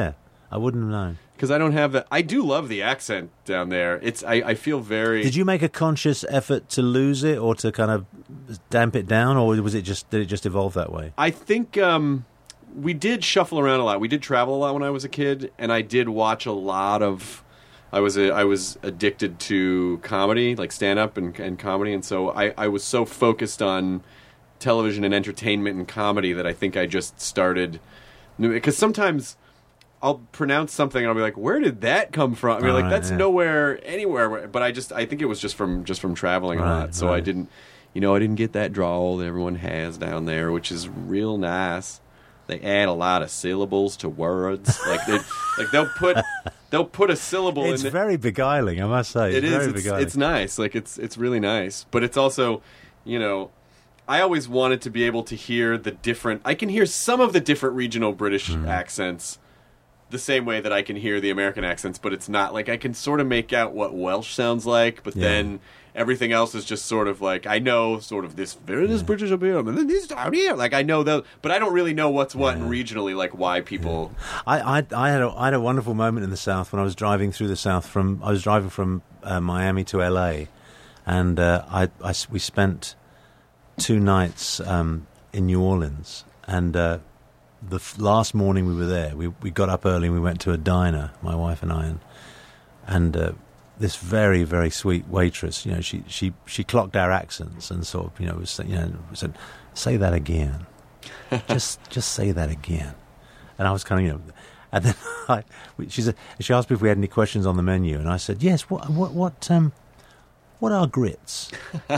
I wouldn't have known. Because I don't have that. I do love the accent down there. It's I, I feel very. Did you make a conscious effort to lose it, or to kind of damp it down, or was it just did it just evolve that way? I think um, we did shuffle around a lot. We did travel a lot when I was a kid, and I did watch a lot of. I was a, I was addicted to comedy, like stand up and, and comedy, and so I, I was so focused on television and entertainment and comedy that I think I just started. Because sometimes I'll pronounce something and I'll be like, "Where did that come from?" I mean, oh, like right, that's yeah. nowhere, anywhere. But I just, I think it was just from just from traveling a Right, lot. So right. I didn't, you know, I didn't get that drawl that everyone has down there, which is real nice. They add a lot of syllables to words. Like they, like they'll put, they'll put a syllable It's in. It. very beguiling, I must say. It's It is. very It's, beguiling. it's nice. Like it's, it's really nice. But it's also, you know, I always wanted to be able to hear the different. I can hear some of the different regional British Mm. accents the same way that I can hear the American accents, but it's not like I can sort of make out what Welsh sounds like, but Yeah. then everything else is just sort of like I know sort of this very this British up here and then this down here. Like I know those, but I don't really know what's what and regionally like why people. I, I, I had a, I had a wonderful moment in the South when I was driving through the South from I was driving from uh, Miami to L A, and uh, I, I s- we spent two nights um, in New Orleans, and uh, the f- last morning we were there, we we got up early and we went to a diner, my wife and I, and, and uh, this very very sweet waitress, you know, she, she, she clocked our accents and sort of, you know, was saying, you know, said, "Say that again, just just say that again," and I was kind of, you know, and then I, she said, she asked me if we had any questions on the menu, and I said, "Yes, what what what um what are grits?"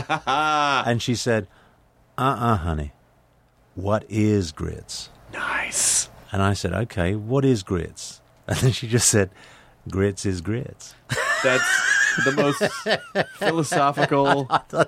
And she said, "Uh-uh, honey, what is grits?" Nice. And I said, "Okay, what is grits?" And then she just said, "Grits is grits." That's the most philosophical. But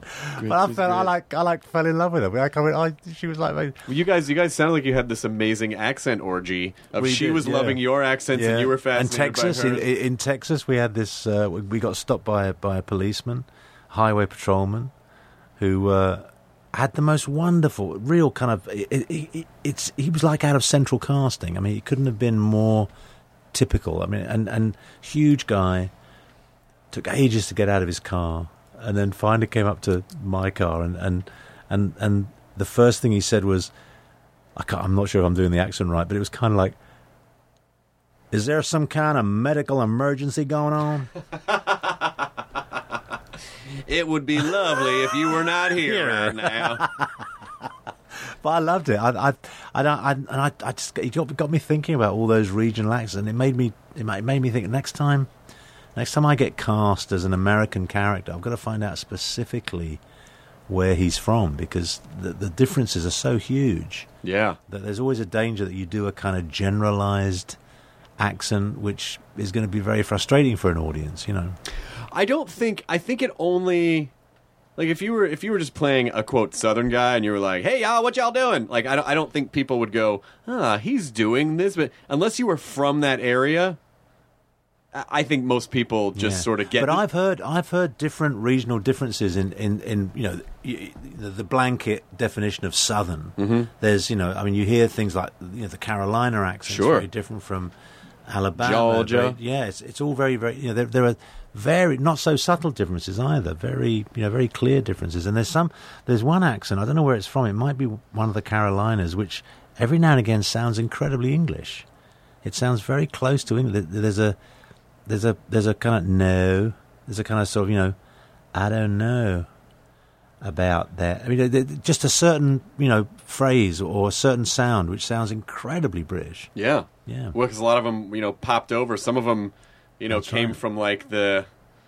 I felt I like I like fell in love with her. I, come in, I she was like, You guys, you guys sound like you had this amazing accent orgy. Of We she did, was yeah. loving your accents and you were And fascinated Texas, by in, hers. in Texas, we had this. Uh, we we got stopped by a, by a policeman, highway patrolman, who uh, had the most wonderful, real kind of. It, it, it, it's he was like out of central casting. I mean, he couldn't have been more typical. I mean, and and huge guy. Took ages to get out of his car, and then finally came up to my car, and and and, and the first thing he said was, I can't, I'm not sure if I'm doing the accent right, but it was kind of like, "Is there some kind of medical emergency going on?" It would be lovely if you were not here right now. But I loved it. I, I, I, don't- I, and I, I just it got, got me thinking about all those regional accents, and it made me, it made, it made me think next time, next time I get cast as an American character, I've got to find out specifically where he's from, because the, the differences are so huge Yeah. that there's always a danger that you do a kind of generalized accent, which is going to be very frustrating for an audience. You know. I don't think I think it only like if you were if you were just playing a quote Southern guy and you were like, "Hey y'all, what y'all doing?" Like I don't I don't think people would go, "Ah, he's doing this," but unless you were from that area, I I think most people just Yeah. sort of get. But the- I've heard I've heard different regional differences in, in, in you know y- the, the blanket definition of Southern. Mm-hmm. There's you know I mean you hear things like you know the Carolina accent Sure. very different from Alabama, Georgia. very- yeah, it's it's all very very you know there there are very not so subtle differences either. Very you know very clear differences. And there's some there's one accent I don't know where it's from. It might be one of the Carolinas, which every now and again sounds incredibly English. It sounds very close to English. There's a There's a there's a kind of no. There's a kind of sort of you know, I don't know about that. I mean, there- there- just a certain you know phrase or a certain sound which sounds incredibly British. yeah, Yeah. Well, because a lot of them, you know, popped over. Some of them, you know, That's came right. from like the,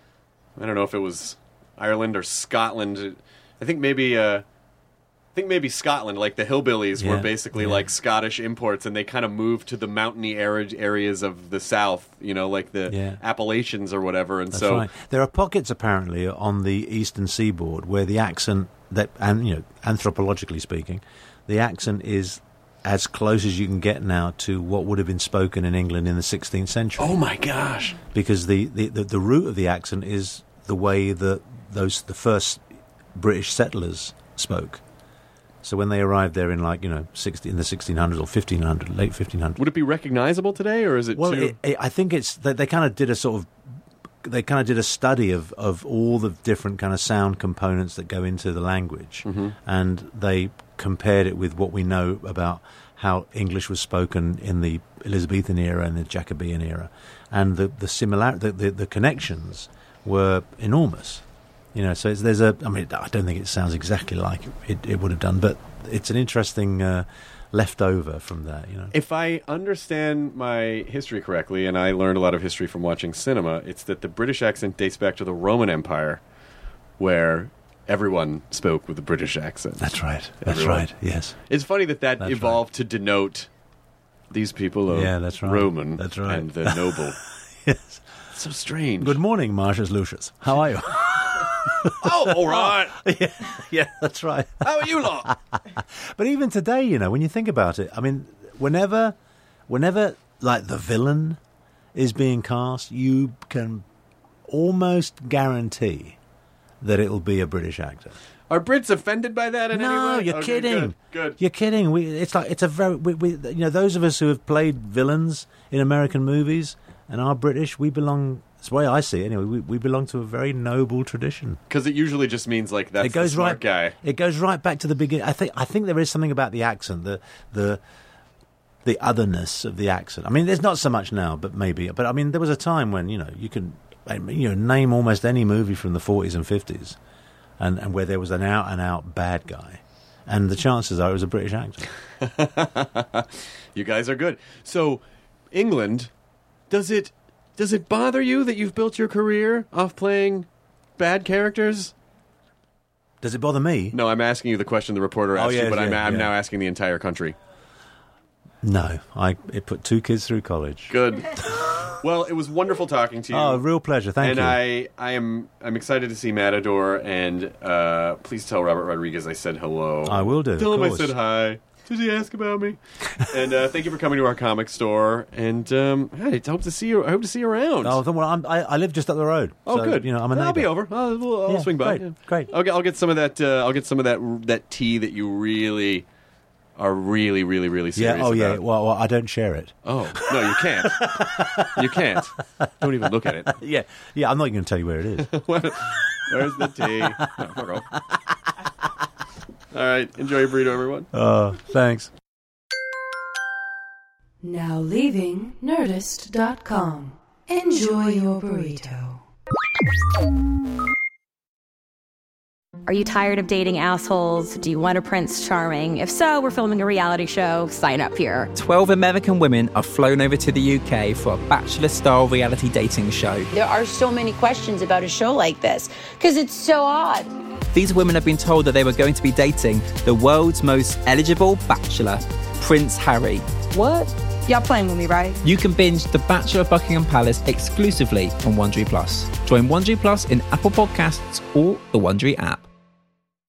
I don't know if it was Ireland or Scotland. I think maybe, uh, I think maybe Scotland. Like the hillbillies were Yeah, basically yeah. like Scottish imports, and they kind of moved to the mountainy area- areas of the South. You know, like the Yeah. Appalachians or whatever. And That's so, right. There are pockets apparently on the eastern seaboard where the accent that and you know anthropologically speaking, the accent is as close as you can get now to what would have been spoken in England in the sixteenth century. oh my gosh, Because the, the, the, the root of the accent is the way that those the first British settlers spoke. So when they arrived there in like you know sixty in the sixteen hundreds or fifteen hundred, late fifteen hundreds. Would it be recognizable today, or is it Well, too... it, it, I think it's they, they kind of did a sort of they kind of did a study of, of all the different kind of sound components that go into the language, Mm-hmm. and they compared it with what we know about how English was spoken in the Elizabethan era and the Jacobean era, and the the similar the, the, the connections were enormous. You know, so it's, there's a. I mean, I don't think it sounds exactly like it, it would have done, but it's an interesting uh, leftover from that. You know, If I understand my history correctly, and I learned a lot of history from watching cinema, it's that the British accent dates back to the Roman Empire, where everyone spoke with a British accent. that's right. That's Everyone. right. Yes. It's funny that that That's evolved to denote these people are Yeah, that's right. Roman That's right. and the noble. Yes. So strange. Good morning, Marcius Lucius. How are you? Oh, all right. yeah, yeah, that's right. How are you lot? But even today, you know, when you think about it, I mean, whenever, whenever, like, the villain is being cast, you can almost guarantee that it'll be a British actor. Are Brits offended by that in any No, way? you're Okay, kidding. Good. good. You're kidding. We, it's like it's a very, we, we, you know, those of us who have played villains in American movies and are British, we belong. That's the way I see it. Anyway, we, we belong to a very noble tradition. Because it usually just means like that's it goes the smart right, guy. It goes right back to the beginning. I think I think there is something about the accent, the the the otherness of the accent. I mean, there's not so much now, but maybe. But I mean, there was a time when you know you can you know name almost any movie from the forties and fifties, and and where there was an out and out bad guy, and the chances are it was a British actor. You guys are good. So, England, does it does it bother you that you've built your career off playing bad characters? Does it bother me? No, I'm asking you the question the reporter Oh, asked yes, you, but I'm, yeah, I'm yeah. now asking the entire country. No, I it put two kids through college. Good. Well, it was wonderful talking to you. Oh, real pleasure. Thank and you. I, I am, I'm excited to see Matador. And uh, please tell Robert Rodriguez I said hello. I will do. Tell of him I course. said hi. Did he ask about me? And uh, thank you for coming to our comic store. And um, hey, I hope to see you. I hope to see you around. Oh, well, I'm, I, I live just up the road. Oh, so, good. You know, I'm a I'll neighbour. be over. I'll, we'll- I'll Yeah, swing by. great, Yeah. great. I'll get. I'll get some of that. Uh, I'll get some of that. That tea that you really are really, really, really serious Yeah. Oh, yeah. about. Well, well, I don't share it. Oh no, you can't. You can't. Don't even look at it. Yeah. Yeah. I'm not going to tell you where it is. Where's the tea? No, fuck off. All right. Enjoy your burrito, everyone. Oh, thanks. Now leaving Nerdist dot com. Enjoy your burrito. Are you tired of dating assholes? Do you want a Prince Charming? If so, we're filming a reality show. Sign up here. twelve American women are flown over to the U K for a bachelor-style reality dating show. There are so many questions about a show like this because it's so odd. These women have been told that they were going to be dating the world's most eligible bachelor, Prince Harry. What? Y'all playing with me, right? You can binge The Bachelor of Buckingham Palace exclusively on Wondery Plus. Join Wondery Plus in Apple Podcasts or the Wondery app.